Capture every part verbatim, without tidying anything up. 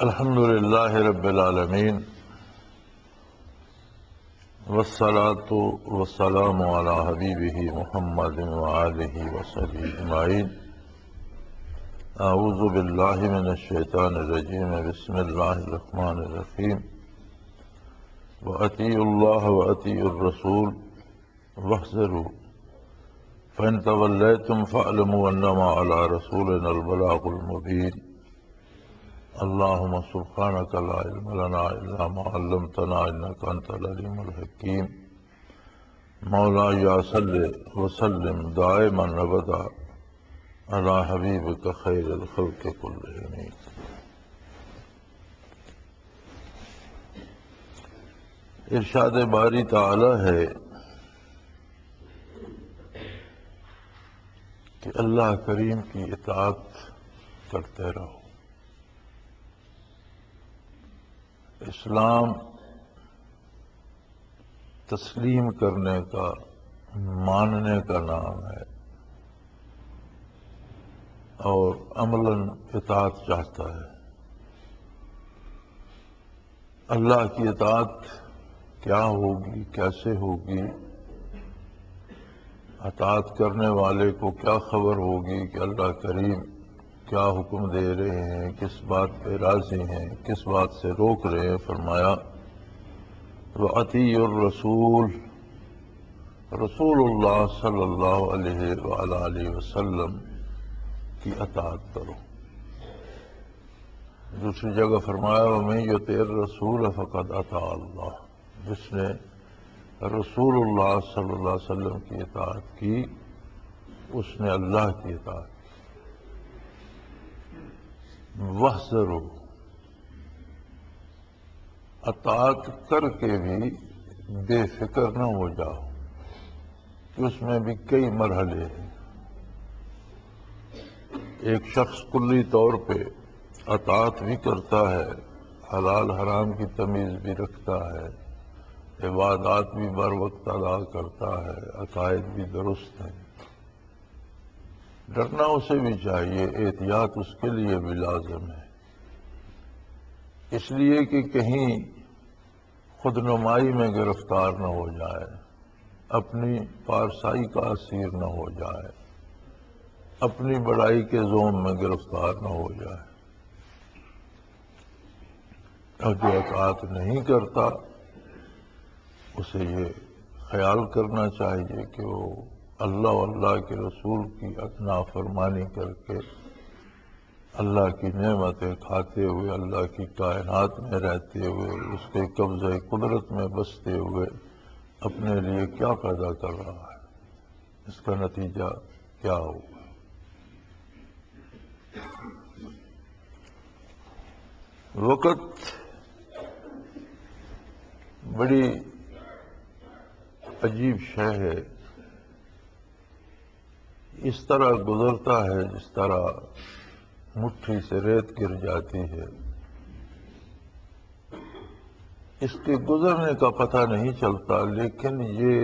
الحمد للہ رب العالمین والصلاة والسلام علی حبیبہ محمد وآلہ وصحبہ اجمعین۔ اعوذ باللہ من الشیطان الرجیم، بسم اللہ الرحمن الرحیم۔ وَأَطِیعُوا اللَّهَ وَأَطِیعُوا الرَّسُولَ وَاحْذَرُوا فَإِن تَوَلَّیْتُمْ فَاعْلَمُوا أَنَّمَا عَلَىٰ رَسُولِنَا الْبَلَاغُ الْمُبِینُ۔ اللہم سبحانک لا علم لنا الا ما علمتنا انک انت العلیم الحکیم۔ مولایا صلی وسلم دائما ابدا علی حبیبک خیر الخلق کلہم۔ ارشاد باری تعالی ہے کہ اللہ کریم کی اطاعت کرتے رہو۔ اسلام تسلیم کرنے کا، ماننے کا نام ہے، اور عملاً اطاعت چاہتا ہے۔ اللہ کی اطاعت کیا ہوگی، کیسے ہوگی، اطاعت کرنے والے کو کیا خبر ہوگی کہ اللہ کریم کیا حکم دے رہے ہیں، کس بات پہ راضی ہیں، کس بات سے روک رہے ہیں۔ فرمایا وَأَطِیعُوا الرَّسُولَ، رسول اللہ صلی اللہ علیہ وآلہ وسلم کی اطاعت کرو۔ دوسری جگہ فرمایا وَمَن یُطِعِ الرَّسُولَ فَقَدْ أَطَاعَ اللَّهَ، جس نے رسول اللہ صلی اللہ علیہ وسلم کی اطاعت کی اس نے اللہ کی اطاعت کی۔ وَاحْذَرُوا، اطاعت کر کے بھی بے فکر نہ ہو جاؤ کہ اس میں بھی کئی مرحلے ہیں۔ ایک شخص کلی طور پہ اطاعت بھی کرتا ہے، حلال حرام کی تمیز بھی رکھتا ہے، عبادات بھی بر وقت ادا کرتا ہے، عقائد بھی درست ہیں۔ ڈرنا اسے بھی چاہیے، احتیاط اس کے لیے بھی لازم ہے، اس لیے کہ کہیں خود نمائی میں گرفتار نہ ہو جائے، اپنی پارسائی کا اسیر نہ ہو جائے، اپنی بڑائی کے زوم میں گرفتار نہ ہو جائے۔ اور جو اطاعت نہیں کرتا اسے یہ خیال کرنا چاہیے کہ وہ اللہ و اللہ کے رسول کی نافرمانی کر کے اللہ کی نعمتیں کھاتے ہوئے، اللہ کی کائنات میں رہتے ہوئے، اس کے قبضہ قدرت میں بستے ہوئے اپنے لیے کیا پیدا کر رہا ہے، اس کا نتیجہ کیا ہوگا۔ وقت بڑی عجیب شے ہے، اس طرح گزرتا ہے جس طرح مٹھی سے ریت گر جاتی ہے، اس کے گزرنے کا پتہ نہیں چلتا، لیکن یہ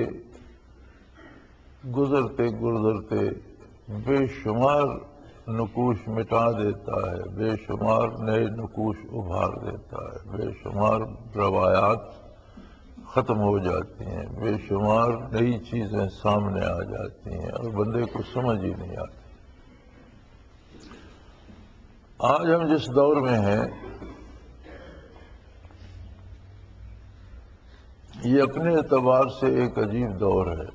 گزرتے گزرتے بے شمار نقوش مٹا دیتا ہے، بے شمار نئے نقوش ابھار دیتا ہے، بے شمار روایات ختم ہو جاتی ہیں، بے شمار نئی چیزیں سامنے آ جاتی ہیں اور بندے کو سمجھ ہی نہیں آتی۔ آج ہم جس دور میں ہیں یہ اپنے اعتبار سے ایک عجیب دور ہے۔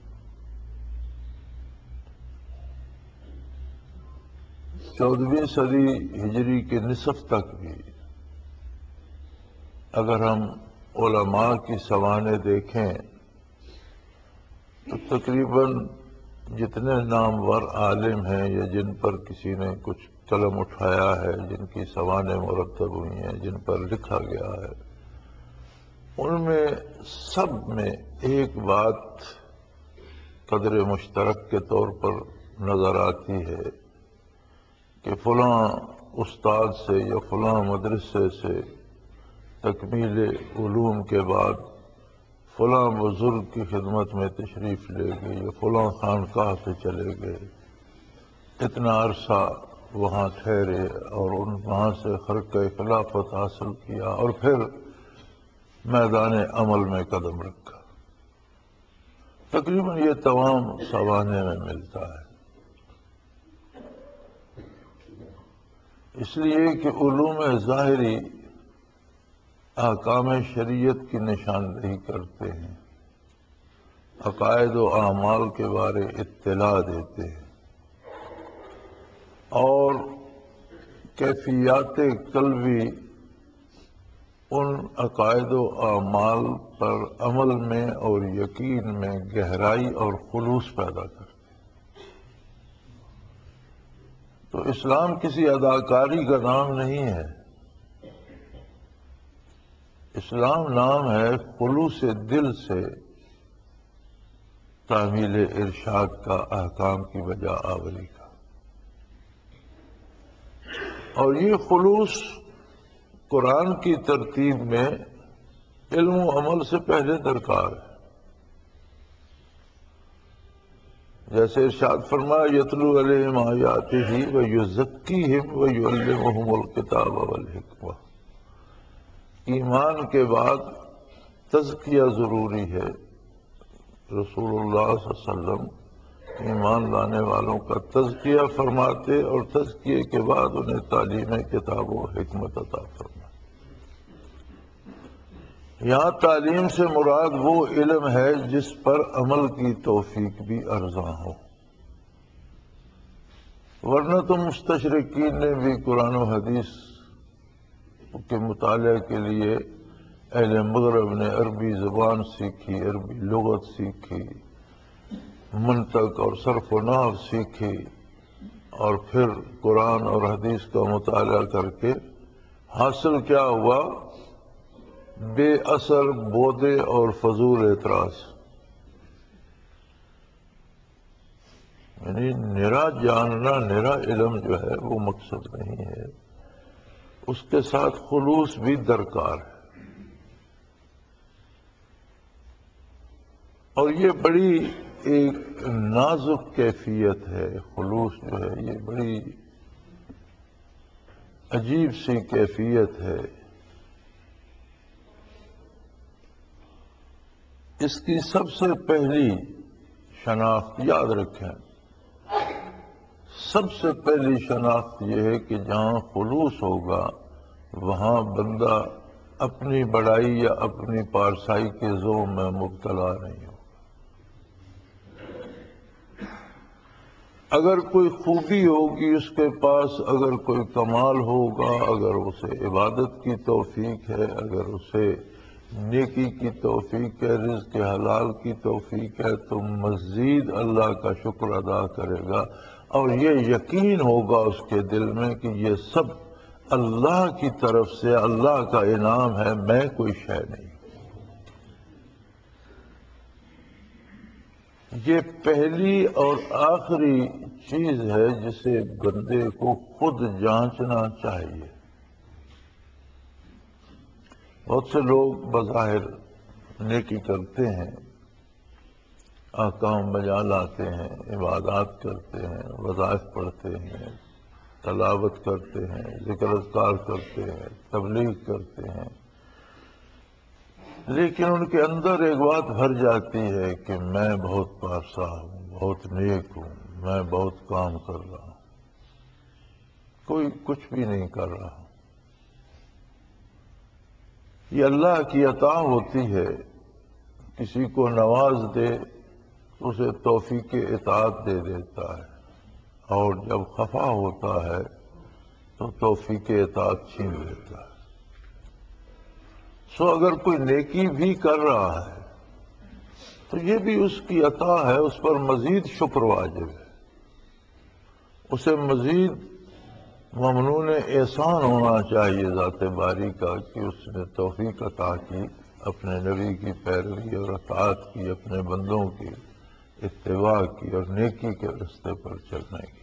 چودہویں صدی ہجری کے نصف تک بھی اگر ہم علماء کی سوانح دیکھیں تو تقریباً جتنے نامور عالم ہیں یا جن پر کسی نے کچھ قلم اٹھایا ہے، جن کی سوانح مرتب ہوئی ہیں، جن پر لکھا گیا ہے، ان میں سب میں ایک بات قدر مشترک کے طور پر نظر آتی ہے کہ فلاں استاد سے یا فلاں مدرسے سے تکمیل علوم کے بعد فلاں بزرگ کی خدمت میں تشریف لے گئے یا فلاں خانقاہ پہ چلے گئے، اتنا عرصہ وہاں ٹھہرے اور ان وہاں سے خرقہ خلافت حاصل کیا اور پھر میدان عمل میں قدم رکھا۔ تقریباً یہ تمام سوانح میں ملتا ہے، اس لیے کہ علوم ظاہری احکام شریعت کی نشاندہی کرتے ہیں، عقائد و اعمال کے بارے اطلاع دیتے ہیں اور کیفیات قلبی ان عقائد و اعمال پر عمل میں اور یقین میں گہرائی اور خلوص پیدا کرتے ہیں۔ تو اسلام کسی اداکاری کا نام نہیں ہے، اسلام نام ہے خلوص دل سے تعمیل ارشاد کا، احکام کی بجا آوری کا، اور یہ خلوص قرآن کی ترتیب میں علم و عمل سے پہلے درکار ہے۔ جیسے ارشاد فرمایا یتلو علیہم آیاتہ ویزکیہم ویعلمہم الکتاب والحکمہ، ایمان کے بعد تزکیہ ضروری ہے۔ رسول اللہ صلی اللہ علیہ وسلم ایمان لانے والوں کا تزکیہ فرماتے اور تزکیے کے بعد انہیں تعلیم کتاب و حکمت عطا فرماتے۔ یہاں تعلیم سے مراد وہ علم ہے جس پر عمل کی توفیق بھی ارزاں ہو، ورنہ تو مستشرقین نے بھی قرآن و حدیث کے مطالعے کے لیے اہل مغرب نے عربی زبان سیکھی، عربی لغت سیکھی، منطق اور صرف و نحو سیکھی، اور پھر قرآن اور حدیث کا مطالعہ کر کے حاصل کیا ہوا؟ بے اثر بودے اور فضول اعتراض، یعنی نرا جاننا، نرا علم جو ہے وہ مقصد نہیں ہے، اس کے ساتھ خلوص بھی درکار ہے۔ اور یہ بڑی ایک نازک کیفیت ہے، خلوص جو ہے یہ بڑی عجیب سی کیفیت ہے۔ اس کی سب سے پہلی شناخت یاد رکھیں، سب سے پہلی شناخت یہ ہے کہ جہاں خلوص ہوگا وہاں بندہ اپنی بڑائی یا اپنی پارسائی کے ذوق میں مبتلا نہیں ہوگا۔ اگر کوئی خوبی ہوگی اس کے پاس، اگر کوئی کمال ہوگا، اگر اسے عبادت کی توفیق ہے، اگر اسے نیکی کی توفیق ہے، رزق حلال کی توفیق ہے، تو مزید اللہ کا شکر ادا کرے گا، اور یہ یقین ہوگا اس کے دل میں کہ یہ سب اللہ کی طرف سے اللہ کا انعام ہے، میں کوئی شے نہیں۔ یہ پہلی اور آخری چیز ہے جسے بندے کو خود جانچنا چاہیے۔ بہت سے لوگ بظاہر نیکی کرتے ہیں، احکام بجا لاتے ہیں، عبادات کرتے ہیں، وظائف پڑھتے ہیں، تلاوت کرتے ہیں، ذکر اذکار کرتے ہیں، تبلیغ کرتے ہیں، لیکن ان کے اندر ایک بات بھر جاتی ہے کہ میں بہت پارسا ہوں، بہت نیک ہوں، میں بہت کام کر رہا ہوں، کوئی کچھ بھی نہیں کر رہا۔ یہ اللہ کی عطا ہوتی ہے، کسی کو نواز دے اسے توفیق اطاعت دے دیتا ہے، اور جب خفا ہوتا ہے تو توفیق اطاعت چھین لیتا ہے۔ سو اگر کوئی نیکی بھی کر رہا ہے تو یہ بھی اس کی عطا ہے، اس پر مزید شکر واجب ہے، اسے مزید ممنون احسان ہونا چاہیے ذات باری کا کہ اس نے توفیق عطا کی اپنے نبی کی پیروی اور اطاعت کی، اپنے بندوں کی اتباع کی اور نیکی کے راستے پر چلنے کی۔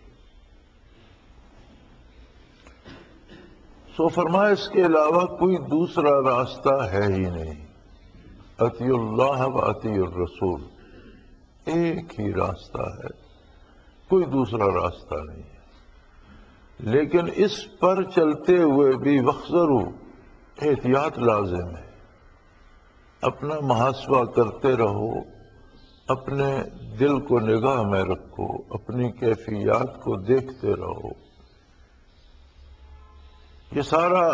سو فرمایا اس کے علاوہ کوئی دوسرا راستہ ہے ہی نہیں، اطیع اللہ و اطیع الرسول، ایک ہی راستہ ہے، کوئی دوسرا راستہ نہیں ہے۔ لیکن اس پر چلتے ہوئے بھی وخزرو احتیاط لازم ہے، اپنا محاسبہ کرتے رہو، اپنے دل کو نگاہ میں رکھو، اپنی کیفیات کو دیکھتے رہو۔ یہ سارا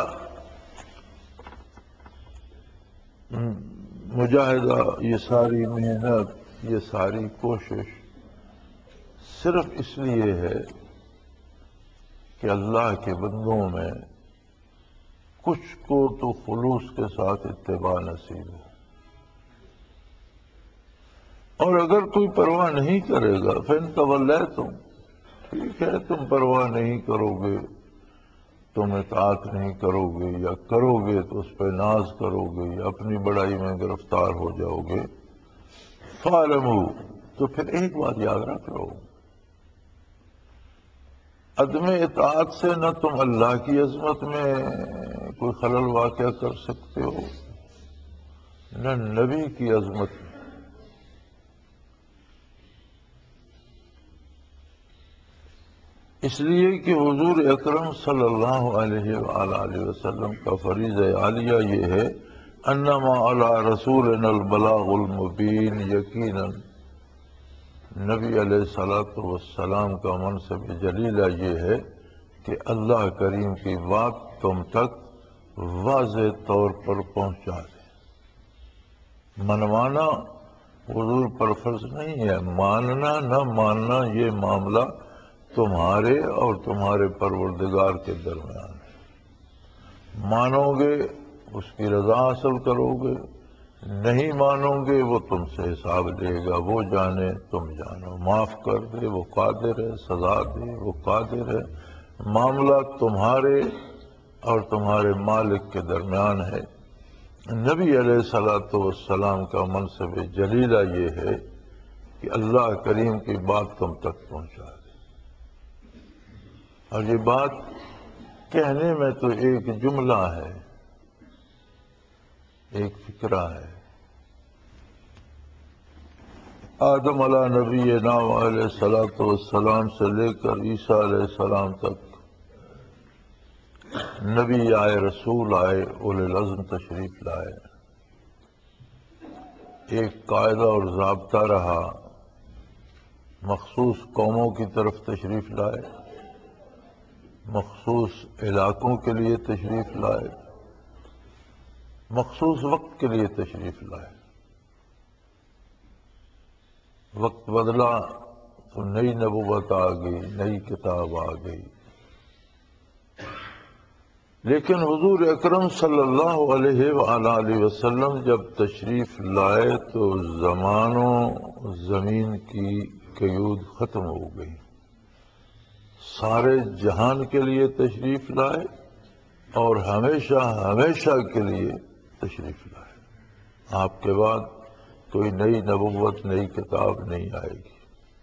مجاہدہ، یہ ساری محنت، یہ ساری کوشش صرف اس لیے ہے کہ اللہ کے بندوں میں کچھ کو تو خلوص کے ساتھ اتباع نصیب ہو، اور اگر کوئی پرواہ نہیں کرے گا فَإِن تَوَلَّيْتُمْ، ٹھیک ہے تم پرواہ نہیں کرو گے، تم اطاعت نہیں کرو گے، یا کرو گے تو اس پہ ناز کرو گے، یا اپنی بڑائی میں گرفتار ہو جاؤ گے، فَاعْلَمُوا، تو پھر ایک بات یاد رکھ لو، عدم اطاعت سے نہ تم اللہ کی عظمت میں کوئی خلل واقع کر سکتے ہو، نہ نبی کی عظمت میں۔ اس لیے کہ حضور اکرم صلی اللہ علیہ وآلہ وسلم کا فریضہ عالیہ یہ ہے، انما علی رسولنا البلاغ المبین، یقیناً نبی علیہ الصلوۃ والسلام کا منصب جلیلہ یہ ہے کہ اللہ کریم کی بات تم تک واضح طور پر پہنچا دے۔ منوانا حضور پر فرض نہیں ہے، ماننا نہ ماننا یہ معاملہ تمہارے اور تمہارے پروردگار کے درمیان ہے۔ مانو گے اس کی رضا حاصل کرو گے، نہیں مانو گے وہ تم سے حساب لے گا، وہ جانے تم جانو، معاف کر دے وہ قادر ہے، سزا دے وہ قادر ہے، معاملہ تمہارے اور تمہارے مالک کے درمیان ہے۔ نبی علیہ الصلوۃ والسلام کا منصب جلیلہ یہ ہے کہ اللہ کریم کی بات تم تک پہنچا دے، اور یہ بات کہنے میں تو ایک جملہ ہے، ایک فکرہ ہے۔ آدم علیہ نبینا علیہ الصلوۃ والسلام سے لے کر عیسیٰ علیہ السلام تک نبی آئے، رسول آئے، اولو العزم تشریف لائے، ایک قاعدہ اور ضابطہ رہا، مخصوص قوموں کی طرف تشریف لائے، مخصوص علاقوں کے لیے تشریف لائے، مخصوص وقت کے لیے تشریف لائے۔ وقت بدلا تو نئی نبوت آ گئی، نئی کتاب آ گئی، لیکن حضور اکرم صلی اللہ علیہ وآلہ وسلم جب تشریف لائے تو زمان و زمین کی قیود ختم ہو گئی، سارے جہان کے لیے تشریف لائے اور ہمیشہ ہمیشہ کے لیے تشریف لائے۔ آپ کے بعد کوئی نئی نبوت، نئی کتاب نہیں آئے گی۔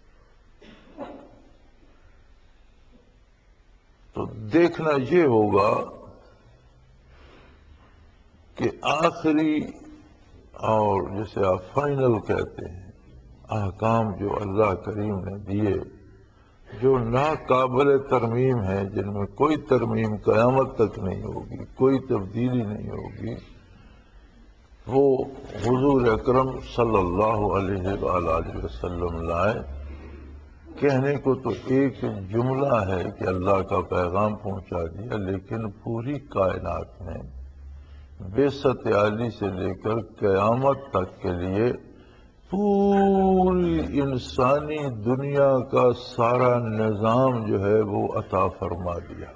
تو دیکھنا یہ ہوگا کہ آخری اور جسے آپ فائنل کہتے ہیں احکام جو اللہ کریم نے دیے، جو ناقابل ترمیم ہیں، جن میں کوئی ترمیم قیامت تک نہیں ہوگی، کوئی تبدیلی نہیں ہوگی، وہ حضور اکرم صلی اللہ علیہ وآلہ وسلم لائے۔ کہنے کو تو ایک جملہ ہے کہ اللہ کا پیغام پہنچا دیا، لیکن پوری کائنات میں بعثت عالی سے لے کر قیامت تک کے لیے پوری انسانی دنیا کا سارا نظام جو ہے وہ عطا فرما دیا۔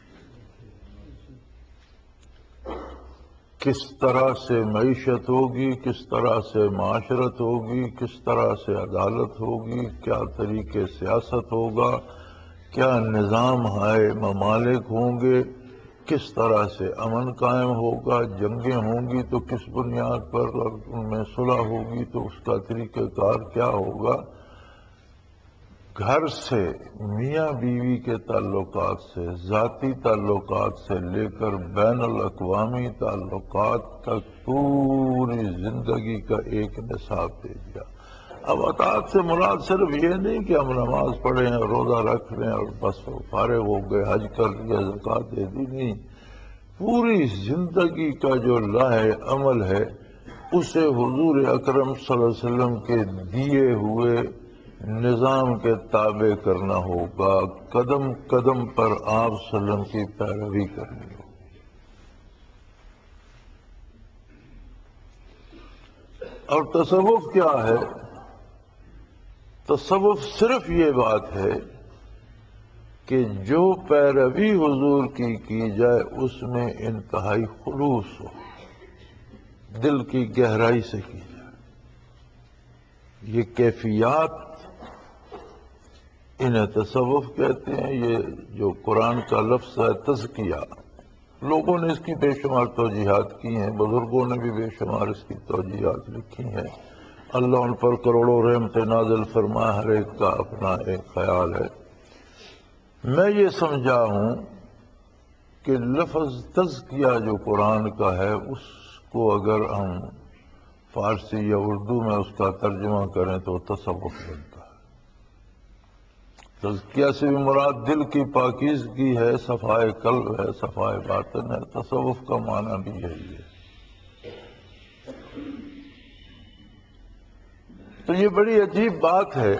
کس طرح سے معیشت ہوگی، کس طرح سے معاشرت ہوگی، کس طرح سے عدالت ہوگی، کیا طریقے سیاست ہوگا، کیا نظام ہے ممالک ہوں گے، کس طرح سے امن قائم ہوگا، جنگیں ہوں گی تو کس بنیاد پر، اور ان میں صلح ہوگی تو اس کا طریقہ کار کیا ہوگا، گھر سے، میاں بیوی کے تعلقات سے، ذاتی تعلقات سے لے کر بین الاقوامی تعلقات تک پوری زندگی کا ایک نصاب دے دیا۔ اب اطاعت سے مراد صرف یہ نہیں کہ ہم نماز پڑھیں اور روزہ رکھ لیں اور بس فارغ ہو گئے، حج کر لیا، زکوٰۃ دے دی، نہیں، پوری زندگی کا جو لاہ عمل ہے اسے حضور اکرم صلی اللہ علیہ وسلم کے دیے ہوئے نظام کے تابع کرنا ہوگا، قدم قدم پر آپ صلی اللہ علیہ وسلم کی پیروی کرنی ہوگی۔ اور تصوف کیا ہے؟ تصوف صرف یہ بات ہے کہ جو پیروی حضور کی کی جائے اس میں انتہائی خلوص ہو، دل کی گہرائی سے کی جائے۔ یہ کیفیات انہیں تصوف کہتے ہیں۔ یہ جو قرآن کا لفظ ہے تزکیہ، لوگوں نے اس کی بے شمار توجیحات کی ہیں، بزرگوں نے بھی بے شمار اس کی توجیحات لکھی ہیں، اللہ ان پر کروڑوں رحمت نازل فرمائے، ہر ایک کا اپنا ایک خیال ہے۔ میں یہ سمجھا ہوں کہ لفظ تزکیہ جو قرآن کا ہے اس کو اگر ہم فارسی یا اردو میں اس کا ترجمہ کریں تو تصوف بنتا ہے۔ تزکیہ سے بھی مراد دل کی پاکیزگی ہے، صفائے قلب ہے، صفائے باطن ہے، تصوف کا معنی بھی یہی ہے۔ تو یہ بڑی عجیب بات ہے،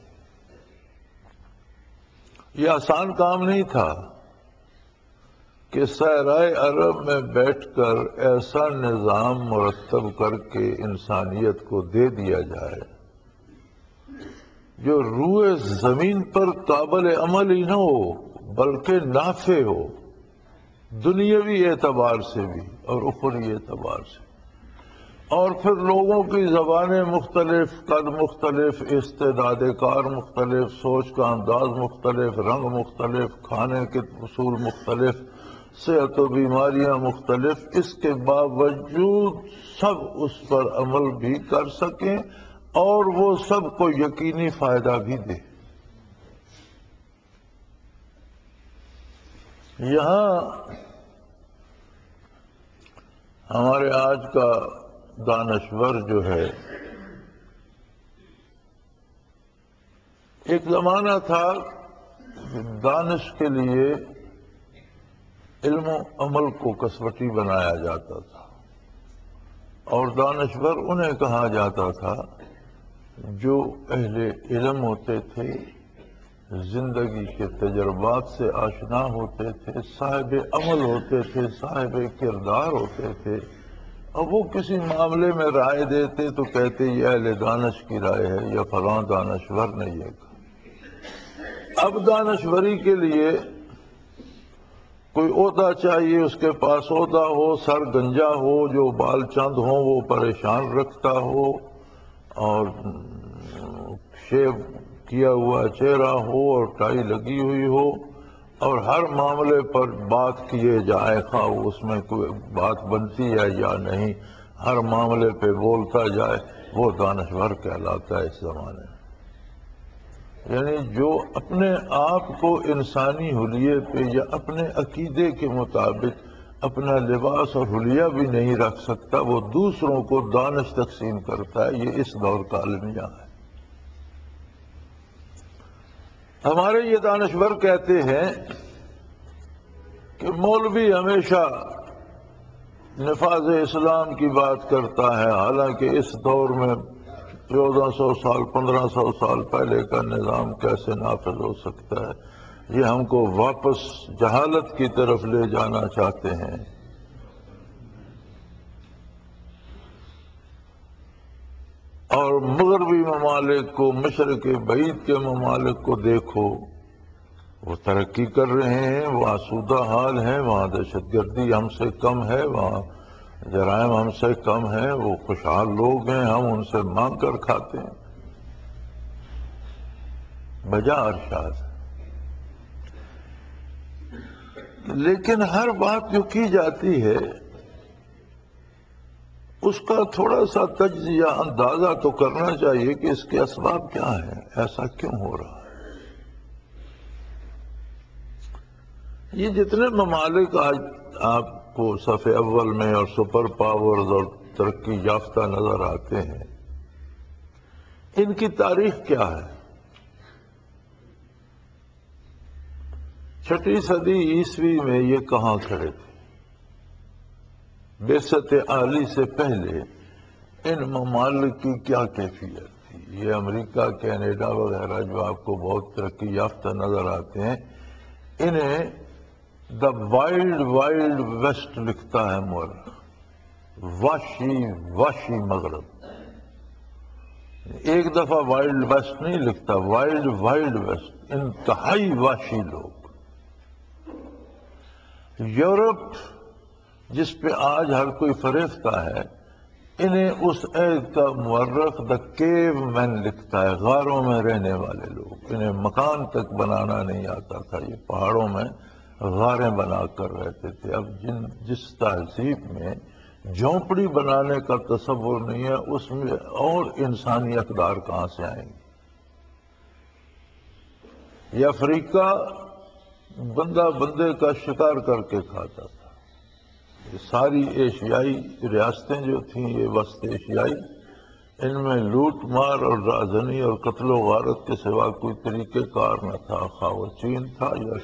یہ آسان کام نہیں تھا کہ صحرائے عرب میں بیٹھ کر ایسا نظام مرتب کر کے انسانیت کو دے دیا جائے جو روئے زمین پر قابل عمل ہی نہ ہو بلکہ نافع ہو، دنیاوی اعتبار سے بھی اور اخروی اعتبار سے۔ اور پھر لوگوں کی زبانیں مختلف، قد مختلف، استعداد کار مختلف، سوچ کا انداز مختلف، رنگ مختلف، کھانے کے اصول مختلف، صحت و بیماریاں مختلف، اس کے باوجود سب اس پر عمل بھی کر سکیں اور وہ سب کو یقینی فائدہ بھی دے۔ یہاں ہمارے آج کا دانشور جو ہے، ایک زمانہ تھا کہ دانش کے لیے علم و عمل کو کسوٹی بنایا جاتا تھا اور دانشور انہیں کہا جاتا تھا جو اہل علم ہوتے تھے، زندگی کے تجربات سے آشنا ہوتے تھے، صاحب عمل ہوتے تھے، صاحب کردار ہوتے تھے، اور وہ کسی معاملے میں رائے دیتے تو کہتے یہ اہل دانش کی رائے ہے یا فلاں دانشور نے یہ کہا۔ اب دانشوری کے لیے کوئی عہدہ چاہیے، اس کے پاس عہدہ ہو، سر گنجا ہو، جو بال چند ہوں وہ پریشان رکھتا ہو، اور شیو کیا ہوا چہرہ ہو اور ٹائی لگی ہوئی ہو، اور ہر معاملے پر بات کیے جائے، خواہ اس میں کوئی بات بنتی ہے یا نہیں، ہر معاملے پہ بولتا جائے، وہ دانشور کہلاتا ہے اس زمانے میں۔ یعنی جو اپنے آپ کو انسانی حلیے پہ یا اپنے عقیدے کے مطابق اپنا لباس اور حلیہ بھی نہیں رکھ سکتا، وہ دوسروں کو دانش تقسیم کرتا ہے۔ یہ اس دور کا المیہ ہے۔ ہمارے یہ دانشور کہتے ہیں کہ مولوی ہمیشہ نفاذ اسلام کی بات کرتا ہے، حالانکہ اس دور میں چودہ سو سال پندرہ سو سال پہلے کا نظام کیسے نافذ ہو سکتا ہے؟ یہ ہم کو واپس جہالت کی طرف لے جانا چاہتے ہیں۔ اور مغربی ممالک کو، مشرق بعید کے ممالک کو دیکھو، وہ ترقی کر رہے ہیں، وہ آسودہ حال ہیں، وہاں دہشت گردی ہم سے کم ہے، وہاں جرائم ہم سے کم ہیں، وہ خوشحال لوگ ہیں، ہم ان سے مانگ کر کھاتے ہیں، بجا ارشاد۔ لیکن ہر بات جو کی جاتی ہے اس کا تھوڑا سا تجزیہ، اندازہ تو کرنا چاہیے کہ اس کے اسباب کیا ہیں، ایسا کیوں ہو رہا ہے۔ یہ جتنے ممالک آج آپ کو صف اول میں اور سپر پاورز اور ترقی یافتہ نظر آتے ہیں، ان کی تاریخ کیا ہے؟ چھٹی صدی عیسوی میں یہ کہاں کھڑے تھے؟ بعثت عالی سے پہلے ان ممالک کی کیا کیفیت تھی؟ یہ امریکہ، کینیڈا وغیرہ جو آپ کو بہت ترقی یافتہ نظر آتے ہیں، انہیں دا وائلڈ وائلڈ ویسٹ لکھتا ہے مورخ، وحشی وحشی مغرب۔ ایک دفعہ وائلڈ ویسٹ نہیں لکھتا، وائلڈ وائلڈ ویسٹ، انتہائی وحشی لوگ۔ یورپ جس پہ آج ہر کوئی فریفتہ ہے، انہیں اس عہد کا مورخ دا کیو مین لکھتا ہے، غاروں میں رہنے والے لوگ۔ انہیں مکان تک بنانا نہیں آتا تھا، یہ پہاڑوں میں غاریں بنا کر رہتے تھے۔ اب جن جس تہذیب میں جھونپڑی بنانے کا تصور نہیں ہے، اس میں اور انسانی اقدار کہاں سے آئیں گے؟ یہ افریقہ بندہ بندے کا شکار کر کے کھاتا تھا۔ یہ ساری ایشیائی ریاستیں جو تھیں، یہ وسط ایشیائی، ان میں لوٹ مار اور رازنی اور قتل و غارت کے سوا کوئی طریقہ کار نہ تھا، خواہ وہ چین تھا یا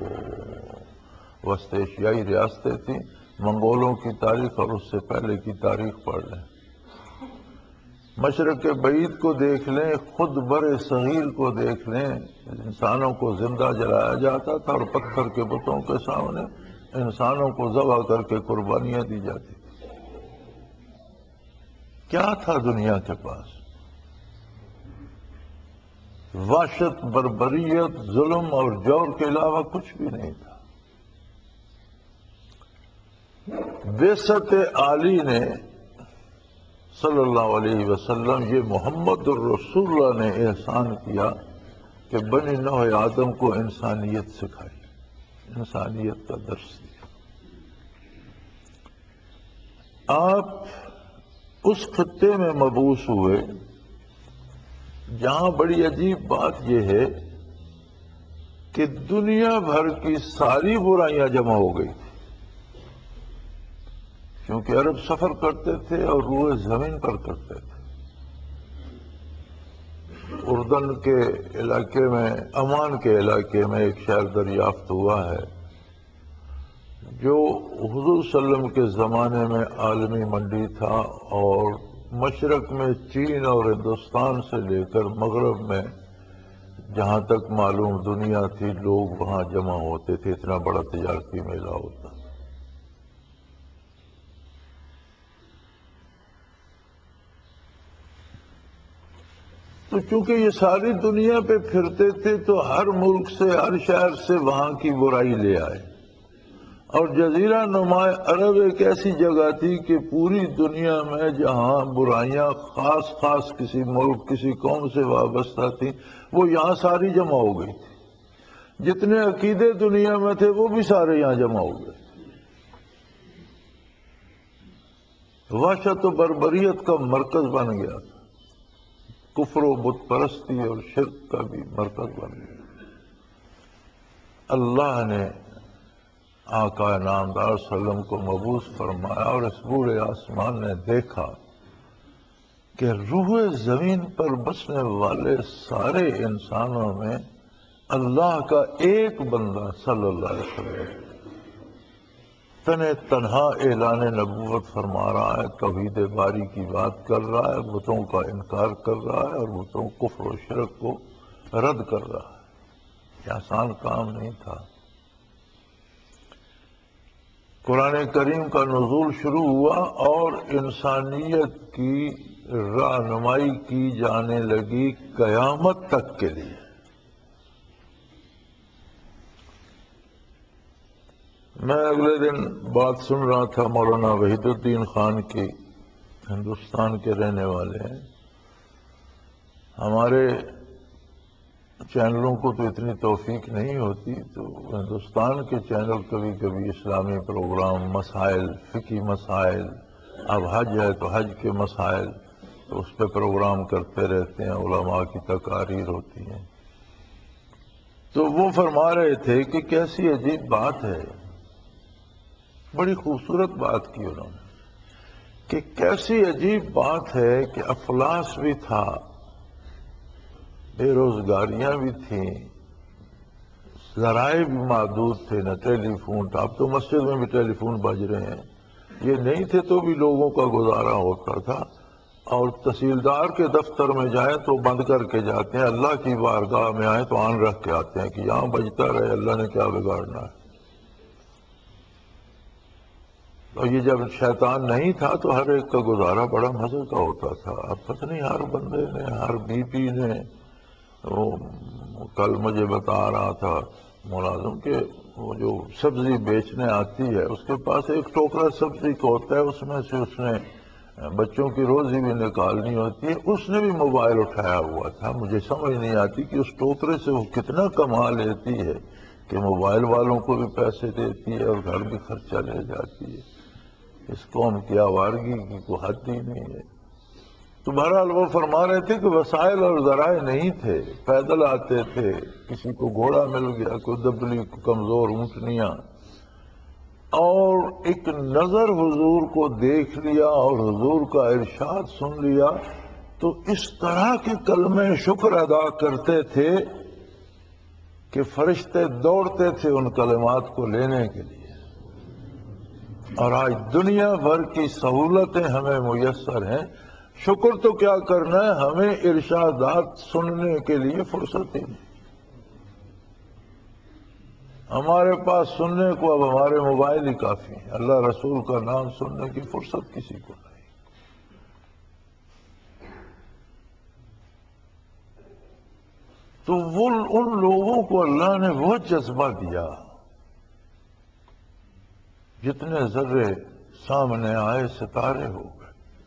وہ وسط ایشیائی ریاستیں تھیں۔ منگولوں کی تاریخ اور اس سے پہلے کی تاریخ پڑھ لیں، مشرق بعید کو دیکھ لیں، خود بر صغیر کو دیکھ لیں، انسانوں کو زندہ جلایا جاتا تھا اور پتھر کے بتوں کے سامنے انسانوں کو ذبح کر کے قربانیاں دی جاتی تھی۔ کیا تھا دنیا کے پاس؟ وحشت، بربریت، ظلم اور جور کے علاوہ کچھ بھی نہیں تھا۔ بعثت عالی نے صلی اللہ علیہ وسلم، یہ محمد الرسول اللہ نے احسان کیا کہ بنی نوح آدم کو انسانیت سکھائی، انسانیت کا درس دیا۔ آپ اس خطے میں مبعوث ہوئے جہاں بڑی عجیب بات یہ ہے کہ دنیا بھر کی ساری برائیاں جمع ہو گئی تھی، کیونکہ عرب سفر کرتے تھے اور روئے زمین پر کرتے تھے۔ اردن کے علاقے میں، عمان کے علاقے میں ایک شہر دریافت ہوا ہے جو حضور صلی اللہ علیہ وسلم کے زمانے میں عالمی منڈی تھا، اور مشرق میں چین اور ہندوستان سے لے کر مغرب میں جہاں تک معلوم دنیا تھی، لوگ وہاں جمع ہوتے تھے، اتنا بڑا تجارتی میلہ ہوتا۔ تو چونکہ یہ ساری دنیا پہ پھرتے تھے تو ہر ملک سے، ہر شہر سے وہاں کی برائی لے آئے، اور جزیرہ نما عرب ایک ایسی جگہ تھی کہ پوری دنیا میں جہاں برائیاں خاص خاص کسی ملک، کسی قوم سے وابستہ تھیں، وہ یہاں ساری جمع ہو گئی تھی۔ جتنے عقیدے دنیا میں تھے وہ بھی سارے یہاں جمع ہو گئے۔ وحشت و بربریت کا مرکز بن گیا تھا، کفر و بت پرستی اور شرک کا بھی مرکز بن گیا۔ اللہ نے آقا نامدار صلی اللہ علیہ وسلم کو مبعوث فرمایا، اور اس بوڑھے آسمان نے دیکھا کہ روح زمین پر بسنے والے سارے انسانوں میں اللہ کا ایک بندہ صلی اللہ علیہ وسلم تنہ تنہا اعلان نبوت فرما رہا ہے، توحید باری کی بات کر رہا ہے، بتوں کا انکار کر رہا ہے اور بتوں کفر و شرک کو رد کر رہا ہے۔ یہ آسان کام نہیں تھا۔ قرآن کریم کا نزول شروع ہوا اور انسانیت کی رہنمائی کی جانے لگی قیامت تک کے لیے۔ میں اگلے دن بات سن رہا تھا مولانا وحید الدین خان کی، ہندوستان کے رہنے والے ہیں۔ ہمارے چینلوں کو تو اتنی توفیق نہیں ہوتی، تو ہندوستان کے چینل کبھی کبھی اسلامی پروگرام، مسائل، فقہی مسائل، اب حج ہے تو حج کے مسائل، تو اس پہ پروگرام کرتے رہتے ہیں، علماء کی تقاریر ہوتی ہیں۔ تو وہ فرما رہے تھے کہ کیسی عجیب بات ہے، بڑی خوبصورت بات کی انہوں نے، کہ کیسی عجیب بات ہے کہ افلاس بھی تھا، بے روزگاریاں بھی تھیں، ذرائع بھی محدود تھے، نہ ٹیلی فون تھا۔ اب تو مسجد میں بھی ٹیلی فون بج رہے ہیں، یہ نہیں تھے تو بھی لوگوں کا گزارا ہوتا تھا۔ اور تحصیلدار کے دفتر میں جائیں تو بند کر کے جاتے ہیں، اللہ کی بارگاہ میں آئیں تو آن رکھ کے آتے ہیں کہ یہاں بجتا رہے، اللہ نے کیا بگاڑنا ہے۔ اور یہ جب شیطان نہیں تھا تو ہر ایک کا گزارا بڑا مزے کا ہوتا تھا۔ اب پتہ نہیں ہر بندے نے، ہر بی پی نے، وہ کل مجھے بتا رہا تھا ملازم کہ وہ جو سبزی بیچنے آتی ہے اس کے پاس ایک ٹوکرا سبزی کا ہوتا ہے، اس میں سے اس نے بچوں کی روزی بھی نکالنی ہوتی ہے، اس نے بھی موبائل اٹھایا ہوا تھا۔ مجھے سمجھ نہیں آتی کہ اس ٹوکرے سے وہ کتنا کما لیتی ہے کہ موبائل والوں کو بھی پیسے دیتی ہے اور گھر بھی خرچہ لے جاتی ہے۔ اس قوم کی آوارگی کی کوئی حد ہی نہیں ہے۔ تو بہرحال وہ فرما رہے تھے کہ وسائل اور ذرائع نہیں تھے، پیدل آتے تھے، کسی کو گھوڑا مل گیا، کوئی دبلی، کوئی کمزور اونٹنیاں، اور ایک نظر حضور کو دیکھ لیا اور حضور کا ارشاد سن لیا تو اس طرح کے کلمے شکر ادا کرتے تھے کہ فرشتے دوڑتے تھے ان کلمات کو لینے کے لیے۔ اور آج دنیا بھر کی سہولتیں ہمیں میسر ہیں، شکر تو کیا کرنا ہے، ہمیں ارشادات سننے کے لیے فرصت ہی نہیں۔ ہمارے پاس سننے کو اب ہمارے موبائل ہی کافی ہیں، اللہ رسول کا نام سننے کی فرصت کسی کو نہیں۔ تو وہ ان لوگوں کو اللہ نے وہ جذبہ دیا، جتنے ذرے سامنے آئے ستارے ہو گئے،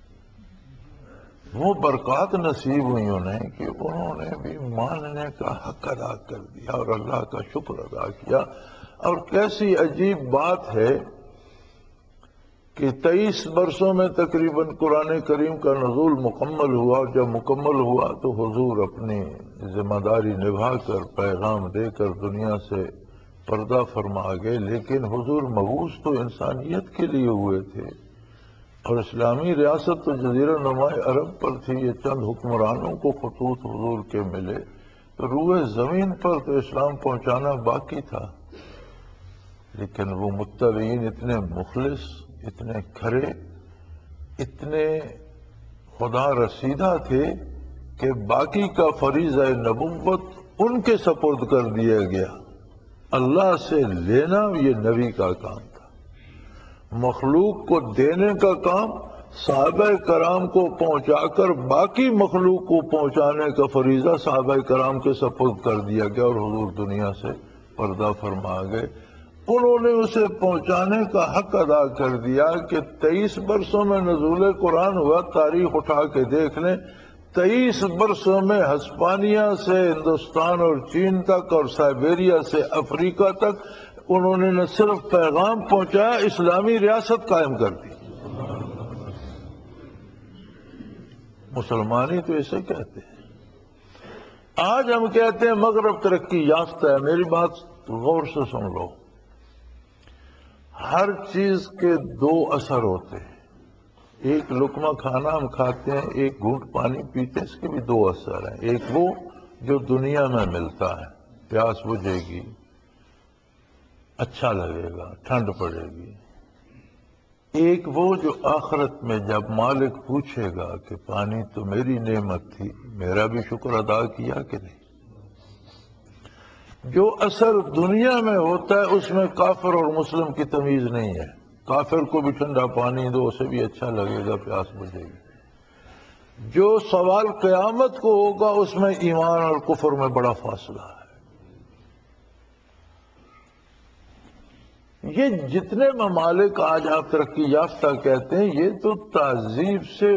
وہ برکات نصیب ہوئی انہیں کہ انہوں نے بھی ماننے کا حق ادا کر دیا اور اللہ کا شکر ادا کیا۔ اور کیسی عجیب بات ہے کہ تیئیس برسوں میں تقریباً قرآن کریم کا نزول مکمل ہوا، اور جب مکمل ہوا تو حضور اپنی ذمہ داری نبھا کر پیغام دے کر دنیا سے پردہ فرما گئے۔ لیکن حضور مبعوث تو انسانیت کے لیے ہوئے تھے، اور اسلامی ریاست تو جزیرہ نماء عرب پر تھی، یہ چند حکمرانوں کو خطوط حضور کے ملے، تو روئے زمین پر تو اسلام پہنچانا باقی تھا۔ لیکن وہ متبعین اتنے مخلص، اتنے کھرے، اتنے خدا رسیدہ تھے کہ باقی کا فریضہ نبوت ان کے سپرد کر دیا گیا۔ اللہ سے لینا یہ نبی کا کام تھا، مخلوق کو دینے کا کام صحابہ کرام کو پہنچا کر باقی مخلوق کو پہنچانے کا فریضہ صحابہ کرام کے سپرد کر دیا گیا، اور حضور دنیا سے پردہ فرما گئے۔ انہوں نے اسے پہنچانے کا حق ادا کر دیا کہ تیئیس برسوں میں نزول قرآن ہوا، تاریخ اٹھا کے دیکھ لیں، تیئیس برسوں میں ہسپانیہ سے ہندوستان اور چین تک اور سائبیریا سے افریقہ تک انہوں نے نہ صرف پیغام پہنچایا، اسلامی ریاست قائم کر دی۔ مسلمانی تو اسے کہتے ہیں۔ آج ہم کہتے ہیں مغرب ترقی یافتہ ہے، میری بات غور سے سن لو۔ ہر چیز کے دو اثر ہوتے ہیں، ایک لقمہ کھانا ہم کھاتے ہیں، ایک گھونٹ پانی پیتے ہیں، اس کے بھی دو اثر ہیں۔ ایک وہ جو دنیا میں ملتا ہے، پیاس بجھے گی، اچھا لگے گا، ٹھنڈ پڑے گی۔ ایک وہ جو آخرت میں جب مالک پوچھے گا کہ پانی تو میری نعمت تھی، میرا بھی شکر ادا کیا کہ نہیں۔ جو اثر دنیا میں ہوتا ہے اس میں کافر اور مسلم کی تمیز نہیں ہے، کافر کو بھی ٹھنڈا پانی دو اسے بھی اچھا لگے گا، پیاس بجھے گی۔ جو سوال قیامت کو ہوگا اس میں ایمان اور کفر میں بڑا فاصلہ ہے۔ یہ جتنے ممالک آج آپ ترقی یافتہ کہتے ہیں، یہ تو تہذیب سے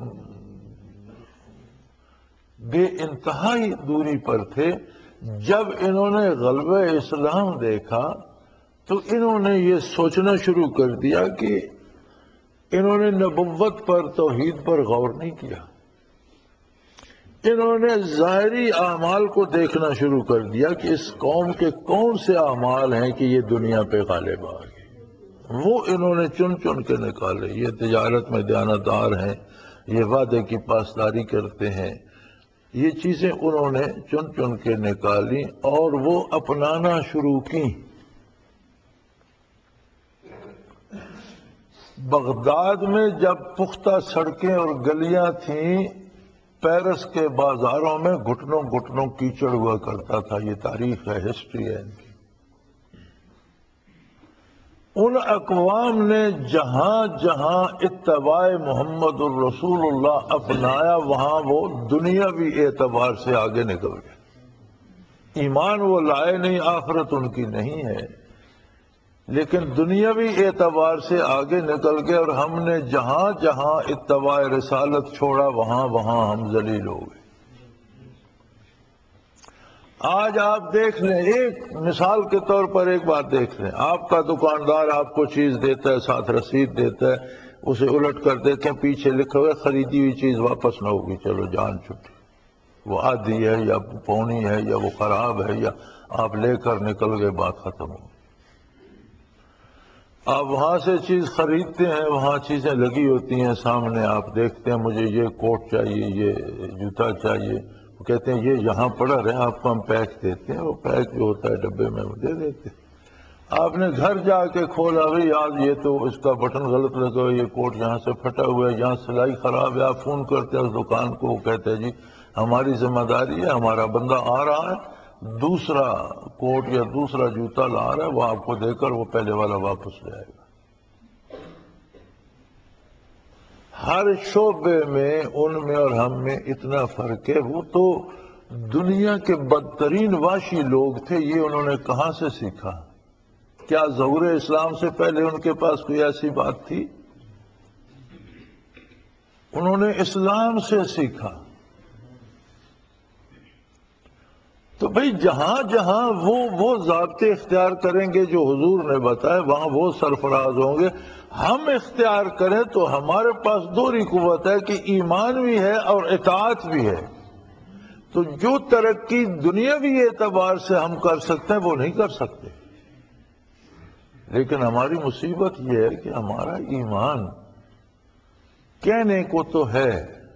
بے انتہائی دوری پر تھے۔ جب انہوں نے غلبہ اسلام دیکھا تو انہوں نے یہ سوچنا شروع کر دیا کہ انہوں نے نبوت پر، توحید پر غور نہیں کیا، انہوں نے ظاہری اعمال کو دیکھنا شروع کر دیا کہ اس قوم کے کون سے اعمال ہیں کہ یہ دنیا پہ غالب آ گئے، وہ انہوں نے چن چن کے نکالے۔ یہ تجارت میں دیانتدار ہیں، یہ وعدے کی پاسداری کرتے ہیں، یہ چیزیں انہوں نے چن چن کے نکالی اور وہ اپنانا شروع کی۔ بغداد میں جب پختہ سڑکیں اور گلیاں تھیں، پیرس کے بازاروں میں گھٹنوں گھٹنوں کیچڑ ہوا کرتا تھا۔ یہ تاریخ ہے، ہسٹری ہے ان کی۔ ان اقوام نے جہاں جہاں اتباع محمد الرسول اللہ اپنایا، وہاں وہ دنیاوی اعتبار سے آگے نکل گئے۔ ایمان وہ لائے نہیں، آخرت ان کی نہیں ہے، لیکن دنیاوی اعتبار سے آگے نکل گئے، اور ہم نے جہاں جہاں اتباع رسالت چھوڑا، وہاں وہاں ہم ذلیل ہو گئے۔ آج آپ دیکھ لیں، ایک مثال کے طور پر ایک بات دیکھ لیں، آپ کا دکاندار آپ کو چیز دیتا ہے، ساتھ رسید دیتا ہے، اسے الٹ کر دیتے ہیں، پیچھے لکھا ہوا ہے خریدی ہوئی چیز واپس نہ ہوگی، چلو جان چھٹی۔ وہ آدھی ہے یا پونی ہے یا وہ خراب ہے یا آپ لے کر نکل گئے، بات ختم ہو۔ آپ وہاں سے چیز خریدتے ہیں، وہاں چیزیں لگی ہوتی ہیں سامنے، آپ دیکھتے ہیں مجھے یہ کوٹ چاہیے، یہ جوتا چاہیے، وہ کہتے ہیں یہ یہاں پڑا رہے، آپ کو ہم پیک دیتے ہیں، وہ پیک جو ہوتا ہے ڈبے میں وہ دے دیتے ہیں۔ آپ نے گھر جا کے کھولا، بھائی آج یہ تو اس کا بٹن غلط لگا ہوا، یہ کوٹ یہاں سے پھٹا ہوا ہے، یہاں سلائی خراب ہے، آپ فون کرتے ہیں اس دکان کو، وہ کہتے ہیں جی ہماری ذمہ داری ہے، ہمارا بندہ آ رہا ہے، دوسرا کوٹ یا دوسرا جوتا لا رہا ہے، وہ آپ کو دے کر وہ پہلے والا واپس لے آئے گا۔ ہر شعبے میں ان میں اور ہم میں اتنا فرق ہے۔ وہ تو دنیا کے بدترین وحشی لوگ تھے، یہ انہوں نے کہاں سے سیکھا؟ کیا ظہور اسلام سے پہلے ان کے پاس کوئی ایسی بات تھی؟ انہوں نے اسلام سے سیکھا۔ تو بھئی جہاں جہاں وہ وہ ضابطے اختیار کریں گے جو حضور نے بتائے، وہاں وہ سرفراز ہوں گے۔ ہم اختیار کریں تو ہمارے پاس دوہری قوت ہے کہ ایمان بھی ہے اور اطاعت بھی ہے، تو جو ترقی دنیاوی اعتبار سے ہم کر سکتے ہیں وہ نہیں کر سکتے۔ لیکن ہماری مصیبت یہ ہے کہ ہمارا ایمان کہنے کو تو ہے،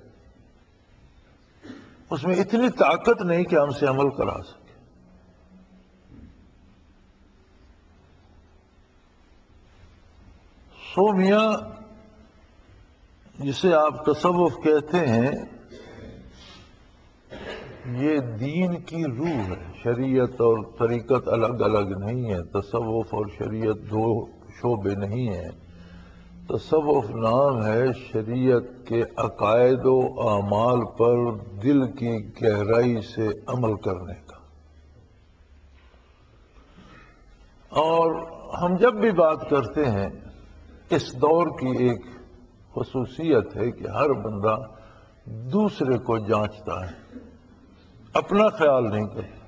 اس میں اتنی طاقت نہیں کہ ہم سے عمل کرا سکے۔ سو میاں جسے آپ تصوف کہتے ہیں، یہ دین کی روح ہے، شریعت اور طریقت الگ الگ نہیں ہے، تصوف اور شریعت دو شعبے نہیں ہیں۔ تصوف نام ہے شریعت کے عقائد و اعمال پر دل کی گہرائی سے عمل کرنے کا۔ اور ہم جب بھی بات کرتے ہیں، اس دور کی ایک خصوصیت ہے کہ ہر بندہ دوسرے کو جانچتا ہے، اپنا خیال نہیں کرتا۔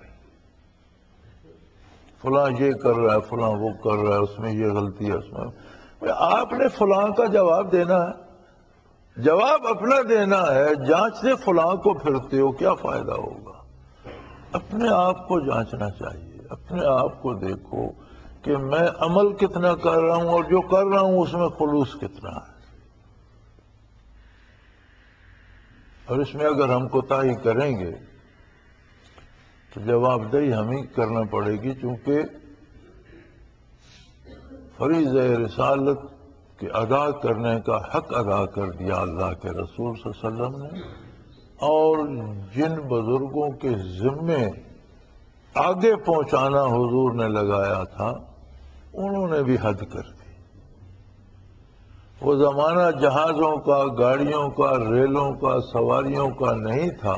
فلاں یہ کر رہا ہے، فلاں وہ کر رہا ہے، اس میں یہ غلطی ہے، اس میں آپ نے فلاں کا جواب دینا ہے، جواب اپنا دینا ہے۔ جانچتے فلاں کو پھرتے ہو، کیا فائدہ ہوگا؟ اپنے آپ کو جانچنا چاہیے، اپنے آپ کو دیکھو کہ میں عمل کتنا کر رہا ہوں اور جو کر رہا ہوں اس میں خلوص کتنا ہے۔ اور اس میں اگر ہم کوتاہی کریں گے تو جواب دہی ہمیں کرنا پڑے گی، چونکہ فریضہ رسالت کے ادا کرنے کا حق ادا کر دیا اللہ کے رسول صلی اللہ علیہ وسلم نے، اور جن بزرگوں کے ذمے آگے پہنچانا حضور نے لگایا تھا، انہوں نے بھی حد کر دی۔ وہ زمانہ جہازوں کا، گاڑیوں کا، ریلوں کا، سواریوں کا نہیں تھا،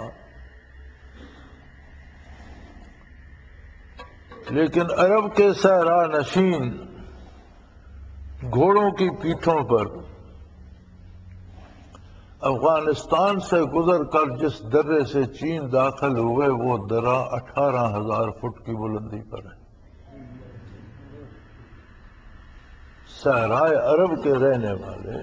لیکن عرب کے صحرا نشین گھوڑوں کی پیٹھوں پر افغانستان سے گزر کر جس درے سے چین داخل ہوئے، وہ درہ اٹھارہ ہزار فٹ کی بلندی پر ہے۔ صحرائے عرب کے رہنے والے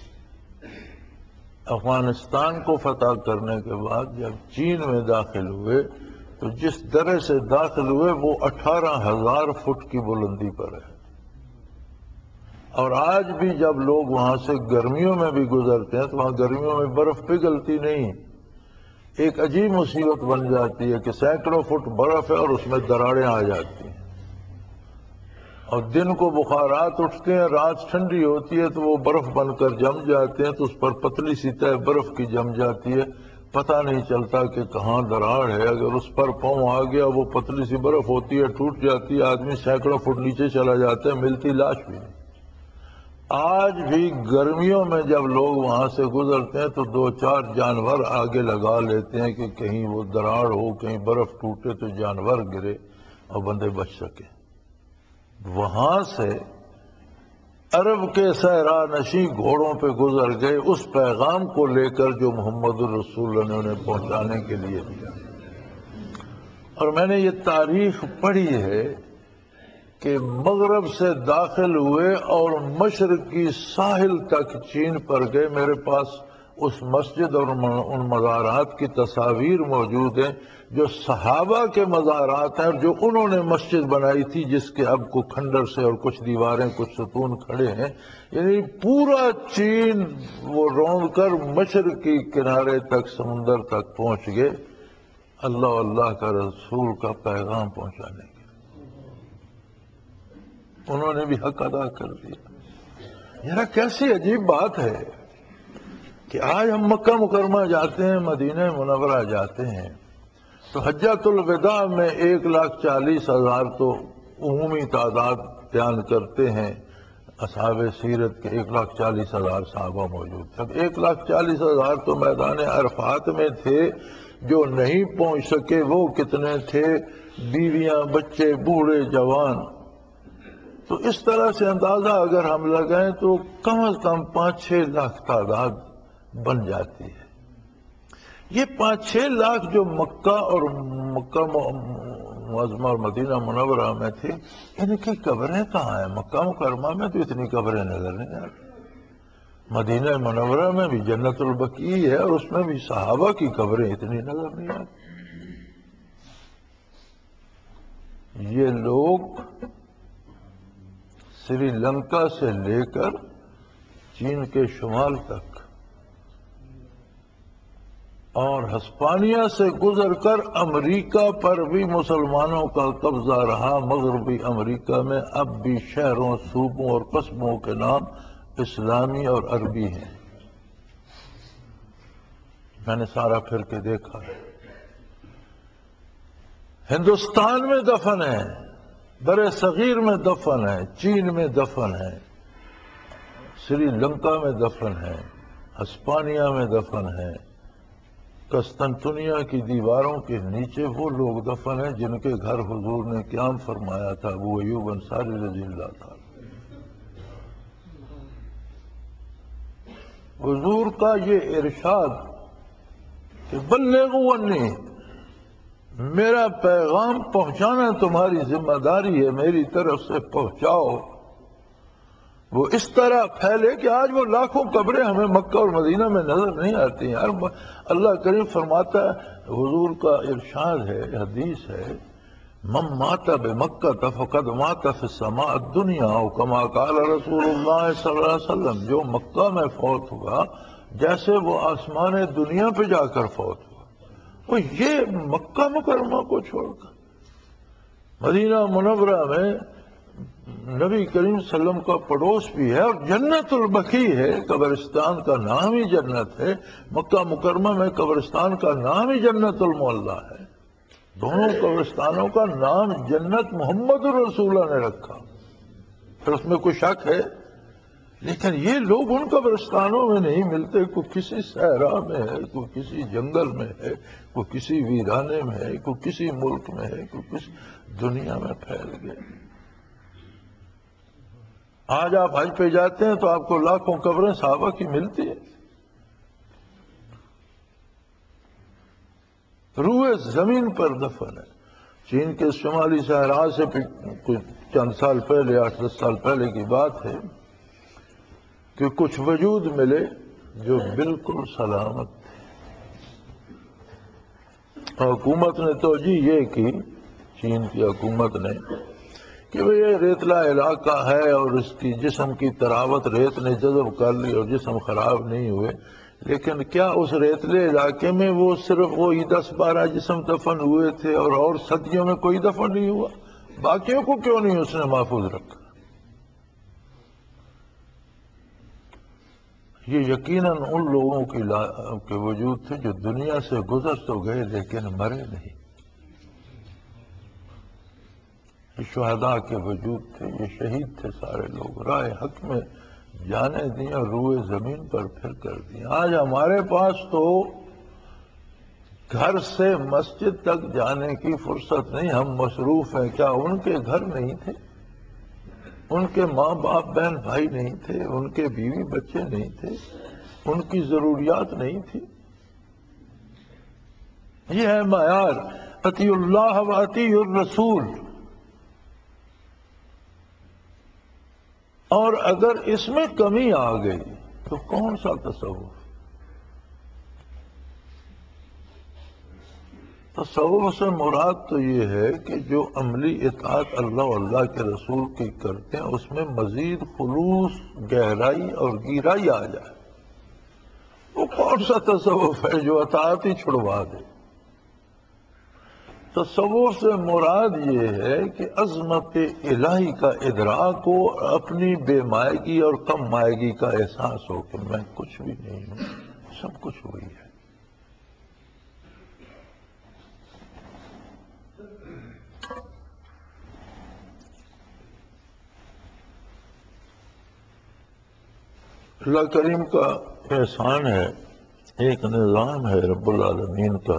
افغانستان کو فتح کرنے کے بعد جب چین میں داخل ہوئے تو جس درے سے داخل ہوئے وہ اٹھارہ ہزار فٹ کی بلندی پر ہے۔ اور آج بھی جب لوگ وہاں سے گرمیوں میں بھی گزرتے ہیں تو وہاں گرمیوں میں برف پگھلتی نہیں، ایک عجیب مصیبت بن جاتی ہے کہ سینکڑوں فٹ برف ہے اور اس میں دراڑیں آ جاتی ہیں، اور دن کو بخارات اٹھتے ہیں، رات ٹھنڈی ہوتی ہے تو وہ برف بن کر جم جاتے ہیں، تو اس پر پتلی سی تہ برف کی جم جاتی ہے، پتہ نہیں چلتا کہ کہاں دراڑ ہے، اگر اس پر پاؤں آ گیا وہ پتلی سی برف ہوتی ہے، ٹوٹ جاتی ہے، آدمی سینکڑوں فٹ نیچے چلا جاتا ہے، ملتی لاش بھی نہیں۔ آج بھی گرمیوں میں جب لوگ وہاں سے گزرتے ہیں تو دو چار جانور آگے لگا لیتے ہیں کہ کہیں وہ دراڑ ہو، کہیں برف ٹوٹے تو جانور گرے اور بندے بچ سکے۔ وہاں سے عرب کے صحرا نشیں گھوڑوں پہ گزر گئے اس پیغام کو لے کر جو محمد الرسول اللہ نے انہیں پہنچانے کے لیے دیا۔ اور میں نے یہ تاریخ پڑھی ہے کہ مغرب سے داخل ہوئے اور مشرقی ساحل تک چین پر گئے۔ میرے پاس اس مسجد اور ان مزارات کی تصاویر موجود ہیں جو صحابہ کے مزارات ہیں، اور جو انہوں نے مسجد بنائی تھی جس کے اب کو کھنڈر سے اور کچھ دیواریں کچھ ستون کھڑے ہیں، یعنی پورا چین وہ روند کر مشرقی کنارے تک سمندر تک پہنچ گئے اللہ اللہ کا رسول کا پیغام پہنچانے کے۔ انہوں نے بھی حق ادا کر دیا۔ ذرا کیسی عجیب بات ہے کہ آج ہم مکہ مکرمہ جاتے ہیں، مدینہ منورہ جاتے ہیں تو حجۃ الوداع میں ایک لاکھ چالیس ہزار تو عمومی تعداد بیان کرتے ہیں اصحاب سیرت کے، ایک لاکھ چالیس ہزار صحابہ موجود تھے۔ ایک لاکھ چالیس ہزار تو میدان عرفات میں تھے، جو نہیں پہنچ سکے وہ کتنے تھے؟ بیویاں، بچے، بوڑھے، جوان۔ تو اس طرح سے اندازہ اگر ہم لگائیں تو کم از کم پانچ چھ لاکھ تعداد بن جاتی ہے۔ یہ پانچ چھ لاکھ جو مکہ اور مکہ معظمہ اور مدینہ منورہ میں تھے، ان کی قبریں کہاں ہیں؟ مکہ مکرمہ میں تو اتنی قبریں نظر نہیں آتی، مدینہ منورہ میں بھی جنت البقیع ہے اور اس میں بھی صحابہ کی قبریں اتنی نظر نہیں آتی۔ یہ لوگ سری لنکا سے لے کر چین کے شمال تک اور ہسپانیہ سے گزر کر امریکہ پر بھی مسلمانوں کا قبضہ رہا۔ مغربی امریکہ میں اب بھی شہروں، صوبوں اور قصبوں کے نام اسلامی اور عربی ہیں۔ میں نے سارا پھر کے دیکھا ہے۔ ہندوستان میں دفن ہے، بر صغیر میں دفن ہے، چین میں دفن ہے، سری لنکا میں دفن ہے، ہسپانیہ میں دفن ہے، قسطنطنیہ کی دیواروں کے نیچے وہ لوگ دفن ہیں جن کے گھر حضور نے قیام فرمایا تھا، ابو ایوب انصاری رضی اللہ تعالی۔ حضور کا یہ ارشاد کہ بلغوا انی، میرا پیغام پہنچانا تمہاری ذمہ داری ہے، میری طرف سے پہنچاؤ، وہ اس طرح پھیلے کہ آج وہ لاکھوں قبریں ہمیں مکہ اور مدینہ میں نظر نہیں آتی ہیں۔ اللہ کریم فرماتا ہے، حضور کا ارشاد ہے، حدیث ہے، من مات بمکہ فقد مات فی السماء الدنیا، او کما قال رسول اللہ صلی اللہ علیہ وسلم، جو مکہ میں فوت ہوا جیسے وہ آسمان دنیا پہ جا کر فوت ہوا۔ وہ یہ مکہ مکرمہ کو چھوڑ کر مدینہ منورہ میں نبی کریم صلی اللہ علیہ وسلم کا پڑوس بھی ہے اور جنت البقیع ہے، قبرستان کا نام ہی جنت ہے۔ مکہ مکرمہ میں قبرستان کا نام ہی جنت المعلی ہے۔ دونوں قبرستانوں کا نام جنت محمد الرسول اللہ نے رکھا، پھر اس میں کوئی شک ہے؟ لیکن یہ لوگ ان قبرستانوں میں نہیں ملتے، کوئی کسی صحرا میں ہے، کوئی کسی جنگل میں ہے، کوئی کسی ویرانے میں ہے، کوئی کسی ملک میں ہے، کوئی کسی دنیا میں پھیل گئے۔ آج آپ حج پہ جاتے ہیں تو آپ کو لاکھوں قبریں صحابہ کی ملتی ہیں، روئے زمین پر دفن ہے۔ چین کے شمالی صحرا سے کچھ چند سال پہلے، آٹھ دس سال پہلے کی بات ہے کہ کچھ وجود ملے جو بالکل سلامت تھے۔ حکومت نے توجہ یہ کی، چین کی حکومت نے، کہ یہ ریتلا علاقہ ہے اور اس کی جسم کی تراوت ریت نے جذب کر لی اور جسم خراب نہیں ہوئے، لیکن کیا اس ریتلے علاقے میں وہ صرف وہی دس بارہ جسم دفن ہوئے تھے اور اور صدیوں میں کوئی دفن نہیں ہوا؟ باقیوں کو کیوں نہیں اس نے محفوظ رکھا؟ یہ یقیناً ان لوگوں کی کے وجود تھے جو دنیا سے گزر تو گئے لیکن مرے نہیں. یہ شہداء کے وجود تھے، یہ شہید تھے، سارے لوگ راہ حق میں جانے دیں اور روئے زمین پر پھر کر دیں. آج ہمارے پاس تو گھر سے مسجد تک جانے کی فرصت نہیں، ہم مصروف ہیں. کیا ان کے گھر نہیں تھے؟ ان کے ماں باپ بہن بھائی نہیں تھے؟ ان کے بیوی بچے نہیں تھے؟ ان کی ضروریات نہیں تھی؟ یہ ہے معیار اطیع اللہ و اطیع الرسول. اور اگر اس میں کمی آ گئی تو کون سا تصوف؟ تصوف سے مراد تو یہ ہے کہ جو عملی اطاعت اللہ و اللہ کے رسول کی کرتے ہیں اس میں مزید خلوص، گہرائی اور گہرائی آ جائے. وہ کون سا تصوف ہے جو اطاعت ہی چھڑوا دے؟ تصوف سے مراد یہ ہے کہ عظمت الہی کا ادراک ہو، اپنی بے مائگی اور کم مائگی کا احساس ہو کہ میں کچھ بھی نہیں ہوں، سب کچھ وہی ہے. اللہ کریم کا احسان ہے، ایک نظام ہے رب العالمین کا،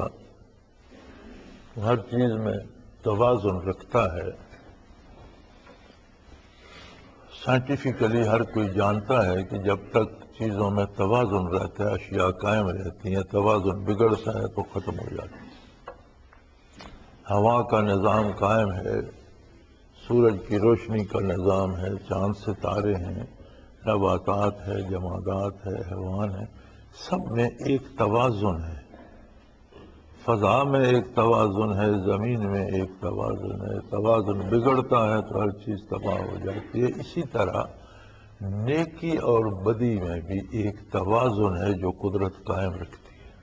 ہر چیز میں توازن رکھتا ہے. سائنٹیفکلی ہر کوئی جانتا ہے کہ جب تک چیزوں میں توازن رہتا ہے اشیاء قائم رہتی ہیں، توازن بگڑتا ہے تو ختم ہو جاتی ہے. ہوا کا نظام قائم ہے، سورج کی روشنی کا نظام ہے، چاند ستارے ہیں، نباتات ہے، جمادات ہے، حیوان ہے، سب میں ایک توازن ہے. فضا میں ایک توازن ہے، زمین میں ایک توازن ہے. توازن بگڑتا ہے تو ہر چیز تباہ ہو جاتی ہے. اسی طرح نیکی اور بدی میں بھی ایک توازن ہے جو قدرت قائم رکھتی ہے.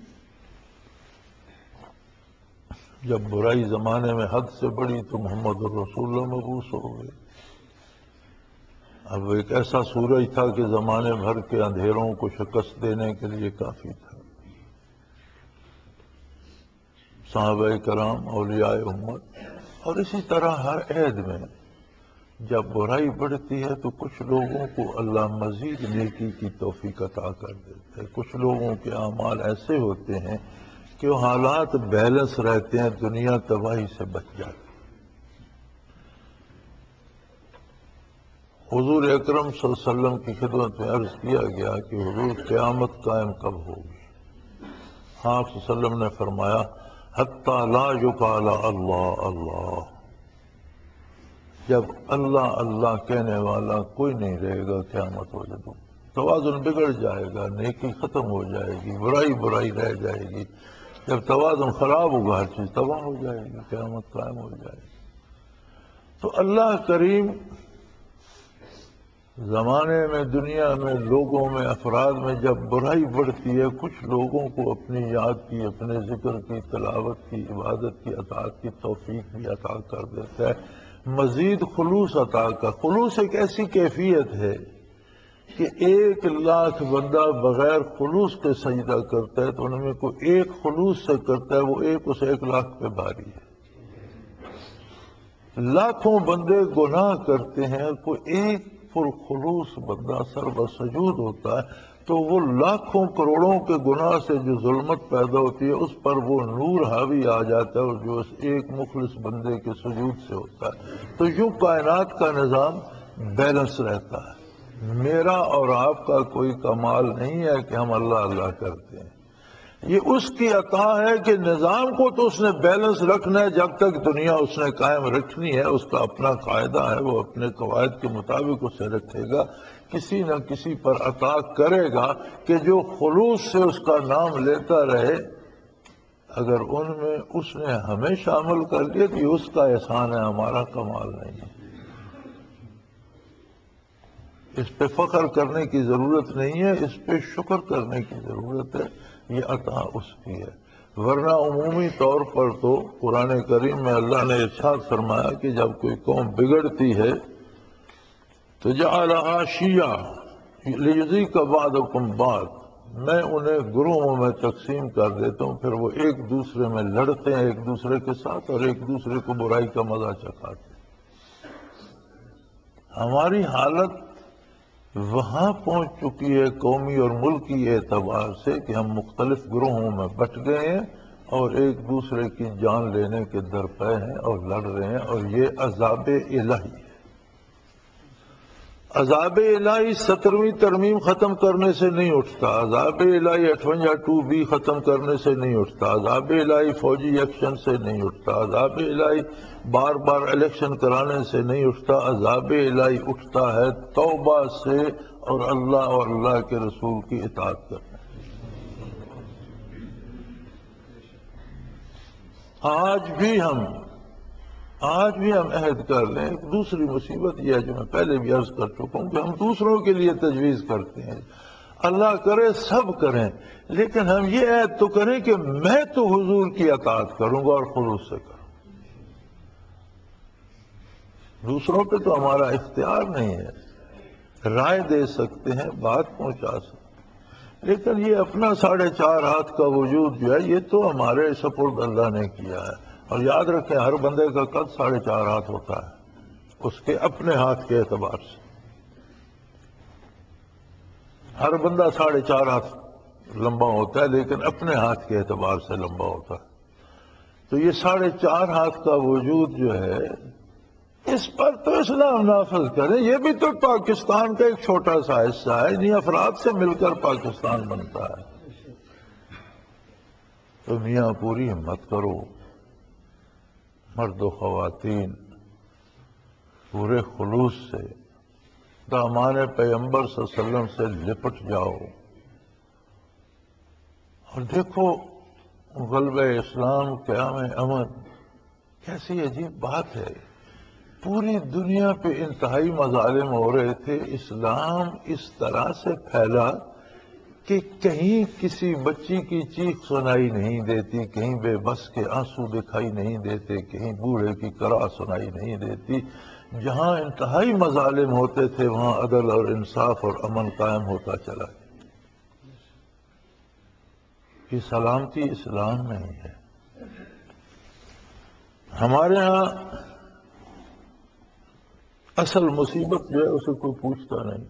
جب برائی زمانے میں حد سے بڑی تو محمد الرسول اللہ مبعوث ہو گئے. اب ایک ایسا سورج تھا کہ زمانے بھر کے اندھیروں کو شکست دینے کے لیے کافی تھا. صحابہ کرام، اولیاء امت. اور اسی طرح ہر عہد میں جب برائی بڑھتی ہے تو کچھ لوگوں کو اللہ مزید نیکی کی توفیق عطا کر دیتے ہیں. کچھ لوگوں کے اعمال ایسے ہوتے ہیں کہ وہ حالات بیلنس رہتے ہیں، دنیا تباہی سے بچ جاتی. حضور اکرم صلی اللہ علیہ وسلم کی خدمت میں عرض کیا گیا کہ حضور قیامت قائم کب ہوگی؟ آپ صلی اللہ علیہ وسلم نے فرمایا حتی لا یقال اللہ اللہ، جب اللہ اللہ کہنے والا کوئی نہیں رہے گا قیامت ہو جائے. توازن بگڑ جائے گا، نیکی ختم ہو جائے گی، برائی برائی رہ جائے گی. جب توازن خراب ہوگا ہر چیز تباہ ہو جائے گی، قیامت قائم ہو جائے گی. تو اللہ کریم زمانے میں، دنیا میں، لوگوں میں، افراد میں جب برائی بڑھتی ہے کچھ لوگوں کو اپنی یاد کی، اپنے ذکر کی، تلاوت کی، عبادت کی، اطاعت کی توفیق بھی عطا کر دیتا ہے. مزید خلوص عطا کا. خلوص ایک ایسی کیفیت ہے کہ ایک لاکھ بندہ بغیر خلوص کے سجدہ کرتا ہے تو ان میں کوئی ایک خلوص سے کرتا ہے، وہ ایک اس ایک لاکھ پہ بھاری ہے. لاکھوں بندے گناہ کرتے ہیں، کوئی ایک پرخلوص بندہ سر سجود ہوتا ہے تو وہ لاکھوں کروڑوں کے گناہ سے جو ظلمت پیدا ہوتی ہے اس پر وہ نور حاوی آ جاتا ہے، اور جو اس ایک مخلص بندے کے سجود سے ہوتا ہے. تو یوں کائنات کا نظام بیلنس رہتا ہے. میرا اور آپ کا کوئی کمال نہیں ہے کہ ہم اللہ اللہ کرتے ہیں، یہ اس کی عطا ہے کہ نظام کو تو اس نے بیلنس رکھنا ہے. جب تک دنیا اس نے قائم رکھنی ہے، اس کا اپنا قاعدہ ہے، وہ اپنے قواعد کے مطابق اسے رکھے گا. کسی نہ کسی پر عطا کرے گا کہ جو خلوص سے اس کا نام لیتا رہے. اگر ان میں اس نے ہمیں شامل کر لیا تو یہ اس کا احسان ہے، ہمارا کمال نہیں ہے. اس پہ فخر کرنے کی ضرورت نہیں ہے، اس پہ شکر کرنے کی ضرورت ہے، یہ عطا اس کی ہے۔ ورنہ عمومی طور پر تو قرآن کریم میں اللہ نے ارشاد فرمایا کہ جب کوئی قوم بگڑتی ہے تو جعلھا شیعا لیذیق بعضکم بعض، میں انہیں گروہوں میں تقسیم کر دیتا ہوں، پھر وہ ایک دوسرے میں لڑتے ہیں ایک دوسرے کے ساتھ اور ایک دوسرے کو برائی کا مزہ چکھاتے ہیں۔ ہماری حالت وہاں پہنچ چکی ہے قومی اور ملکی اعتبار سے کہ ہم مختلف گروہوں میں بٹ گئے ہیں اور ایک دوسرے کی جان لینے کے درپے ہیں اور لڑ رہے ہیں، اور یہ عذاب الہی ہے۔ عذاب الہی سترویں ترمیم ختم کرنے سے نہیں اٹھتا، عذاب الہی اٹھوجا ٹو بی ختم کرنے سے نہیں اٹھتا، عذاب الہی فوجی ایکشن سے نہیں اٹھتا، عذاب الہی بار بار الیکشن کرانے سے نہیں اٹھتا، عذاب الہی اٹھتا ہے توبہ سے اور اللہ اور اللہ کے رسول کی اطاعت کرنے۔ آج بھی ہم آج بھی ہم عہد کر لیں۔ ایک دوسری مصیبت یہ ہے جو میں پہلے بھی عرض کر چکا ہوں کہ ہم دوسروں کے لیے تجویز کرتے ہیں، اللہ کرے سب کریں، لیکن ہم یہ عہد تو کریں کہ میں تو حضور کی اطاعت کروں گا اور خلوص سے کروں۔ دوسروں پہ تو ہمارا اختیار نہیں ہے، رائے دے سکتے ہیں، بات پہنچا سکتے ہیں، لیکن یہ اپنا ساڑھے چار ہاتھ کا وجود جو ہے یہ تو ہمارے سپرد اللہ نے کیا ہے۔ اور یاد رکھیں ہر بندے کا قد ساڑھے چار ہاتھ ہوتا ہے اس کے اپنے ہاتھ کے اعتبار سے، ہر بندہ ساڑھے چار ہاتھ لمبا ہوتا ہے لیکن اپنے ہاتھ کے اعتبار سے لمبا ہوتا ہے۔ تو یہ ساڑھے چار ہاتھ کا وجود جو ہے اس پر تو اسلام نافذ کرے، یہ بھی تو پاکستان کا ایک چھوٹا سا حصہ ہے، انہیں افراد سے مل کر پاکستان بنتا ہے۔ تو میاں پوری ہمت کرو، مرد و خواتین پورے خلوص سے دامان پیغمبر صلی اللہ علیہ وسلم سے لپٹ جاؤ، اور دیکھو غلبہ اسلام قیام امن کیسی عجیب بات ہے۔ پوری دنیا پہ انتہائی مظالم ہو رہے تھے، اسلام اس طرح سے پھیلا کہ کہیں کسی بچی کی چیخ سنائی نہیں دیتی، کہیں بے بس کے آنسو دکھائی نہیں دیتے، کہیں بوڑھے کی کرا سنائی نہیں دیتی۔ جہاں انتہائی مظالم ہوتے تھے وہاں عدل اور انصاف اور امن قائم ہوتا چلا گیا۔ یہ سلامتی اسلام میں ہی ہے۔ ہمارے ہاں اصل مصیبت جو ہے اسے کوئی پوچھتا نہیں۔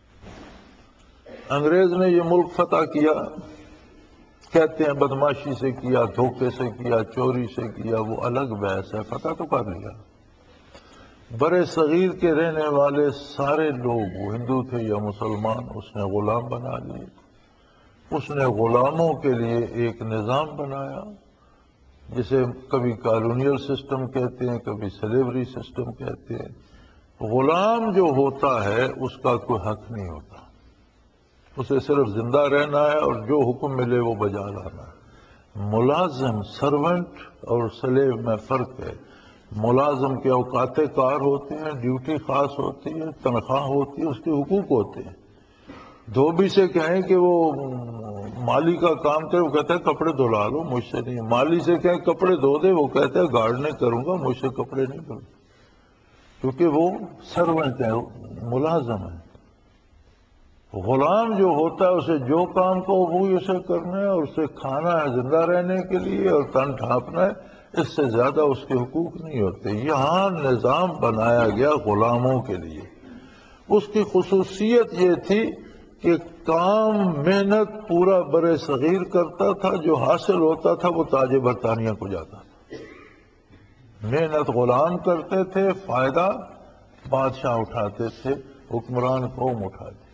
انگریز نے یہ ملک فتح کیا، کہتے ہیں بدماشی سے کیا، دھوکے سے کیا، چوری سے کیا، وہ الگ بحث ہے، فتح تو کر لیا۔ برے صغیر کے رہنے والے سارے لوگ، وہ ہندو تھے یا مسلمان، اس نے غلام بنا لیے۔ اس نے غلاموں کے لیے ایک نظام بنایا جسے کبھی کالونیل سسٹم کہتے ہیں، کبھی سلیوری سسٹم کہتے ہیں۔ غلام جو ہوتا ہے اس کا کوئی حق نہیں ہوتا، اسے صرف زندہ رہنا ہے اور جو حکم ملے وہ بجا لانا ہے۔ ملازم، سرونٹ اور سلیو میں فرق ہے۔ ملازم کے اوقات کار ہوتے ہیں، ڈیوٹی خاص ہوتی ہے، تنخواہ ہوتی ہے، اس کے حقوق ہوتے ہیں۔ دھوبی سے کہیں کہ وہ مالی کا کام کرے، وہ کہتا ہے کپڑے دھلا لو، مجھ سے نہیں۔ مالی سے کہیں کپڑے دھو دے، وہ کہتا ہے گارڈننگ کروں گا، مجھ سے کپڑے نہیں دھو، کیونکہ وہ سرونٹ ہے، ملازم ہے۔ غلام جو ہوتا ہے اسے جو کام کو وہی اسے کرنا ہے، اور اسے کھانا ہے زندہ رہنے کے لیے اور تن ڈھانپنا ہے، اس سے زیادہ اس کے حقوق نہیں ہوتے۔ یہاں نظام بنایا گیا غلاموں کے لیے۔ اس کی خصوصیت یہ تھی کہ کام محنت پورا برے صغیر کرتا تھا، جو حاصل ہوتا تھا وہ تاج برطانیہ کو جاتا تھا۔ محنت غلام کرتے تھے، فائدہ بادشاہ اٹھاتے تھے، حکمران قوم اٹھاتے تھے۔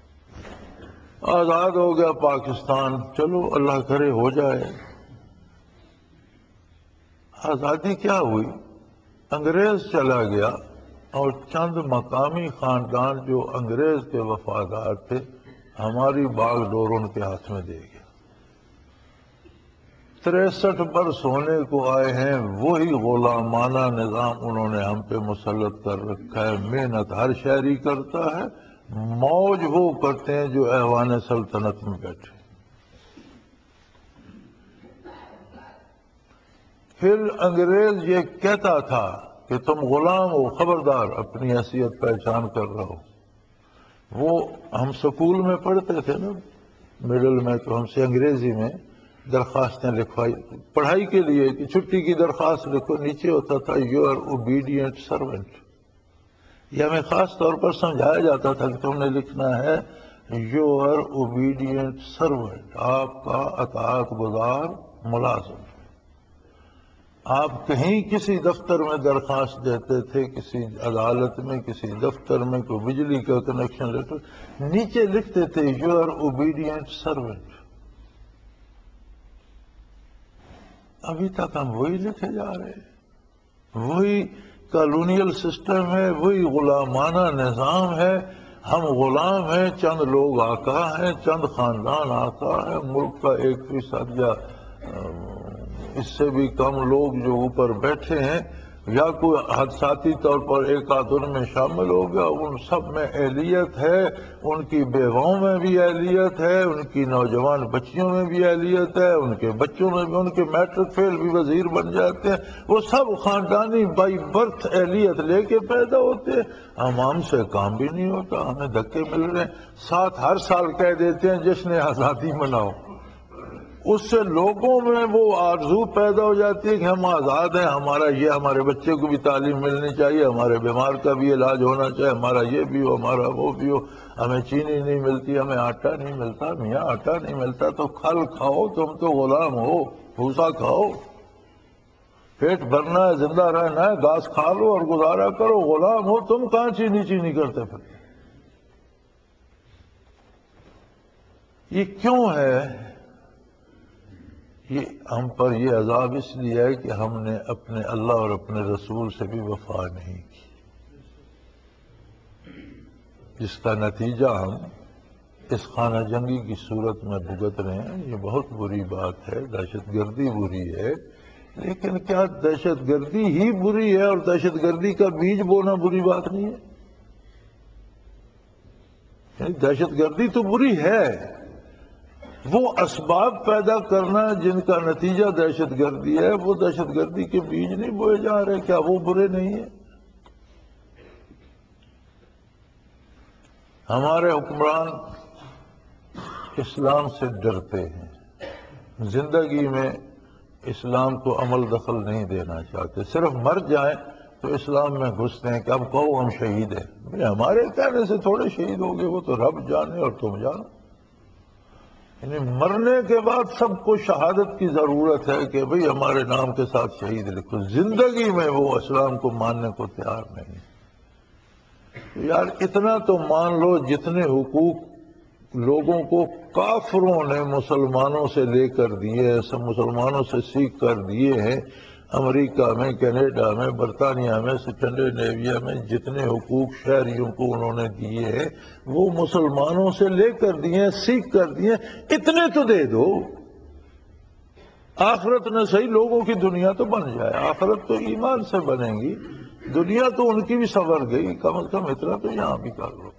آزاد ہو گیا پاکستان، چلو اللہ کرے ہو جائے۔ آزادی کیا ہوئی؟ انگریز چلا گیا اور چند مقامی خاندان جو انگریز کے وفادار تھے ہماری باغ ڈور ان کے ہاتھ میں دے گیا۔ تریسٹھ برس ہونے کو آئے ہیں، وہی غلامانہ نظام انہوں نے ہم پہ مسلط کر رکھا ہے۔ محنت ہر شہری کرتا ہے، موج وہ کرتے ہیں جو ایوان سلطنت میں بیٹھے. پھر انگریز یہ کہتا تھا کہ تم غلام ہو، خبردار اپنی حیثیت پہچان کر رہو. وہ ہم سکول میں پڑھتے تھے نا مڈل میں، تو ہم سے انگریزی میں درخواستیں لکھوائی پڑھائی کے لیے کہ چھٹی کی درخواست لکھو، نیچے ہوتا تھا یو آر اوبیڈینٹ سرونٹ. یہ ہمیں خاص طور پر سمجھایا جاتا تھا کہ تم نے لکھنا ہے یو آر اوبیڈینٹ سرونٹ، آپ کا اطاعت گزار ملازم. آپ کہیں کسی دفتر میں درخواست دیتے تھے، کسی عدالت میں، کسی دفتر میں، کوئی بجلی کا کنیکشن لیتے، نیچے لکھتے تھے یو آر اوبیڈینٹ سرونٹ. ابھی تک ہم وہی لکھے جا رہے ہیں، وہی کالونیل سسٹم ہے، وہی غلامانہ نظام ہے. ہم غلام ہیں، چند لوگ آقا ہیں، چند خاندان آقا ہیں. ملک کا ایک فیصد یا اس سے بھی کم لوگ جو اوپر بیٹھے ہیں، یا کوئی حادثاتی طور پر ایک آدھ ان میں شامل ہو گیا. ان سب میں اہلیت ہے، ان کی بیواؤں میں بھی اہلیت ہے، ان کی نوجوان بچیوں میں بھی اہلیت ہے، ان کے بچوں میں بھی، ان کے میٹرک فیل بھی وزیر بن جاتے ہیں. وہ سب خاندانی بائی برتھ اہلیت لے کے پیدا ہوتے ہیں. ہم ہم سے کام بھی نہیں ہوتا، ہمیں دھکے مل رہے ہیں. ساتھ ہر سال کہہ دیتے ہیں جشن آزادی مناؤ. اس سے لوگوں میں وہ آرزو پیدا ہو جاتی ہے کہ ہم آزاد ہیں، ہمارا یہ، ہمارے بچے کو بھی تعلیم ملنی چاہیے، ہمارے بیمار کا بھی علاج ہونا چاہیے، ہمارا یہ بھی ہو، ہمارا وہ بھی ہو. ہمیں چینی نہیں ملتی، ہمیں آٹا نہیں ملتا. میاں آٹا نہیں ملتا تو کھل کھاؤ، تم تو غلام ہو. بھوسا کھاؤ، پیٹ بھرنا ہے، زندہ رہنا ہے، گھاس کھا لو اور گزارا کرو. غلام ہو تم، کہاں چینی چینی کرتے پھر. یہ کیوں ہے؟ یہ ہم پر یہ عذاب اس لیے ہے کہ ہم نے اپنے اللہ اور اپنے رسول سے بھی وفا نہیں کی، جس کا نتیجہ ہم اس خانہ جنگی کی صورت میں بھگت رہے ہیں. یہ بہت بری بات ہے. دہشت گردی بری ہے، لیکن کیا دہشت گردی ہی بری ہے اور دہشت گردی کا بیج بونا بری بات نہیں ہے؟ یعنی دہشت گردی تو بری ہے، وہ اسباب پیدا کرنا جن کا نتیجہ دہشت گردی ہے، وہ دہشت گردی کے بیج نہیں بوئے جا رہے. کیا وہ برے نہیں ہیں؟ ہمارے حکمران اسلام سے ڈرتے ہیں، زندگی میں اسلام کو عمل دخل نہیں دینا چاہتے. صرف مر جائیں تو اسلام میں گھستے ہیں کہ اب کہو ہم شہید ہیں. ہمارے کہنے سے تھوڑے شہید ہو گئے، وہ تو رب جانے اور تم جانو. یعنی مرنے کے بعد سب کو شہادت کی ضرورت ہے کہ بھئی ہمارے نام کے ساتھ شہید لکھو. زندگی میں وہ اسلام کو ماننے کو تیار نہیں. یار اتنا تو مان لو جتنے حقوق لوگوں کو کافروں نے مسلمانوں سے لے کر دیے، سب مسلمانوں سے سیکھ کر دیے ہیں. امریکہ میں، کینیڈا میں، برطانیہ میں، اسکینڈینیویا میں جتنے حقوق شہریوں کو انہوں نے دیے ہیں، وہ مسلمانوں سے لے کر دیے، سیکھ کر دیے. اتنے تو دے دو. آخرت نہ صحیح، لوگوں کی دنیا تو بن جائے. آخرت تو ایمان سے بنے گی، دنیا تو ان کی بھی سنور گئی. کم از کم اتنا تو یہاں بھی کر لو.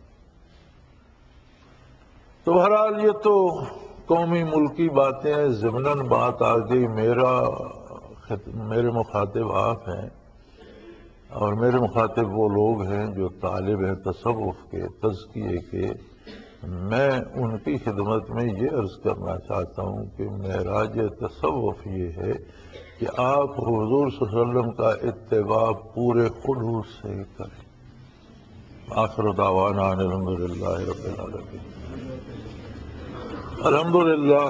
تو بہرحال یہ تو قومی ملکی باتیں ہیں. ضمناً بات آ گئی، میرا میرے مخاطب آپ ہیں اور میرے مخاطب وہ لوگ ہیں جو طالب ہیں تصوف کے، تزکیے کے. میں ان کی خدمت میں یہ عرض کرنا چاہتا ہوں کہ معراج تصوف یہ ہے کہ آپ حضور صلی اللہ علیہ وسلم کا اتباع پورے خلوص سے کریں. آخر دعوانا ان الحمدللہ رب العالمین. الحمدللہ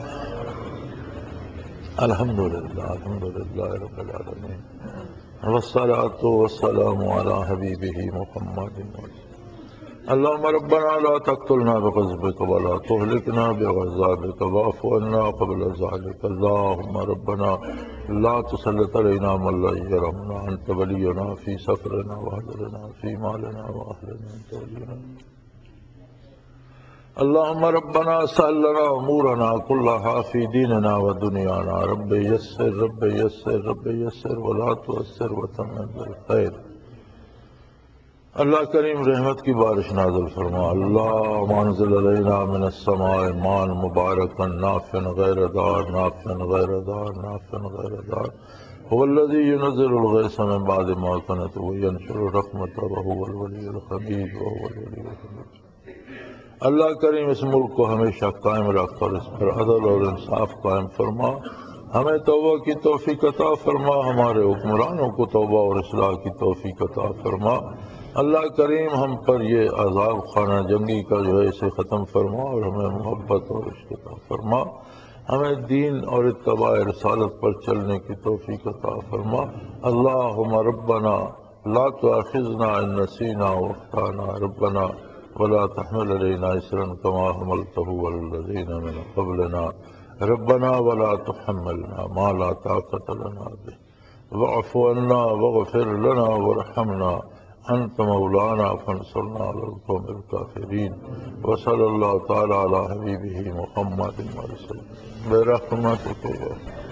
الحمدللہ الحمدللہ رب العالمین، والصلاة والسلام علی حبیبہ محمد. اللهم ربنا لا تقتلنا بغضبك ولا تهلكنا بعذابك واعف عنا قبل ذلك. اللهم ربنا لا تسلط علينا من لا يرحمنا، أنت ولينا في سفرنا وحضرنا في مالنا وأهلنا، أنت ولينا. اللهم ربنا سهل لنا أمورنا كلها في ديننا ودنيانا. رب يسر رب يسر رب يسر ولا تؤثر وتمم بالخير. اللہ کریم رحمت کی بارش نازل فرما. اللہ انزل علینا من السماء ماء مبارکا نافعا غیر ضار نافعا غیر ضار نافعا غیر ضار هو الذي ينزل الغيث من بعد ما قنطوا وينشر رحمته وهو الولي الحميد وهو الولي الحميد. اللہ کریم اس ملک کو ہمیشہ قائم رکھ اور اس پر عدل اور انصاف قائم فرما. ہمیں توبہ کی توفیق عطا فرما. ہمارے حکمرانوں کو توبہ اور اصلاح کی توفیق عطا فرما. اللہ کریم ہم پر یہ عذاب خانہ جنگی کا جو ہے اسے ختم فرما اور ہمیں محبت اور عشق عطا فرما. ہمیں دین اور اتباع رسالت پر چلنے کی توفیق عطا فرما. اللہم ربنا لا تؤاخذنا ان نسینا واخطانا ربنا ولا تحمل علينا إصرا كما حملته على الذين من قبلنا ربنا ولا تحملنا ما لا طاقة لنا به واعف عنا واغفر لنا وارحمنا أنت مولانا فانصرنا على القوم الكافرين. وصلى الله تعالى على حبيبه محمد وسلم برحمتك.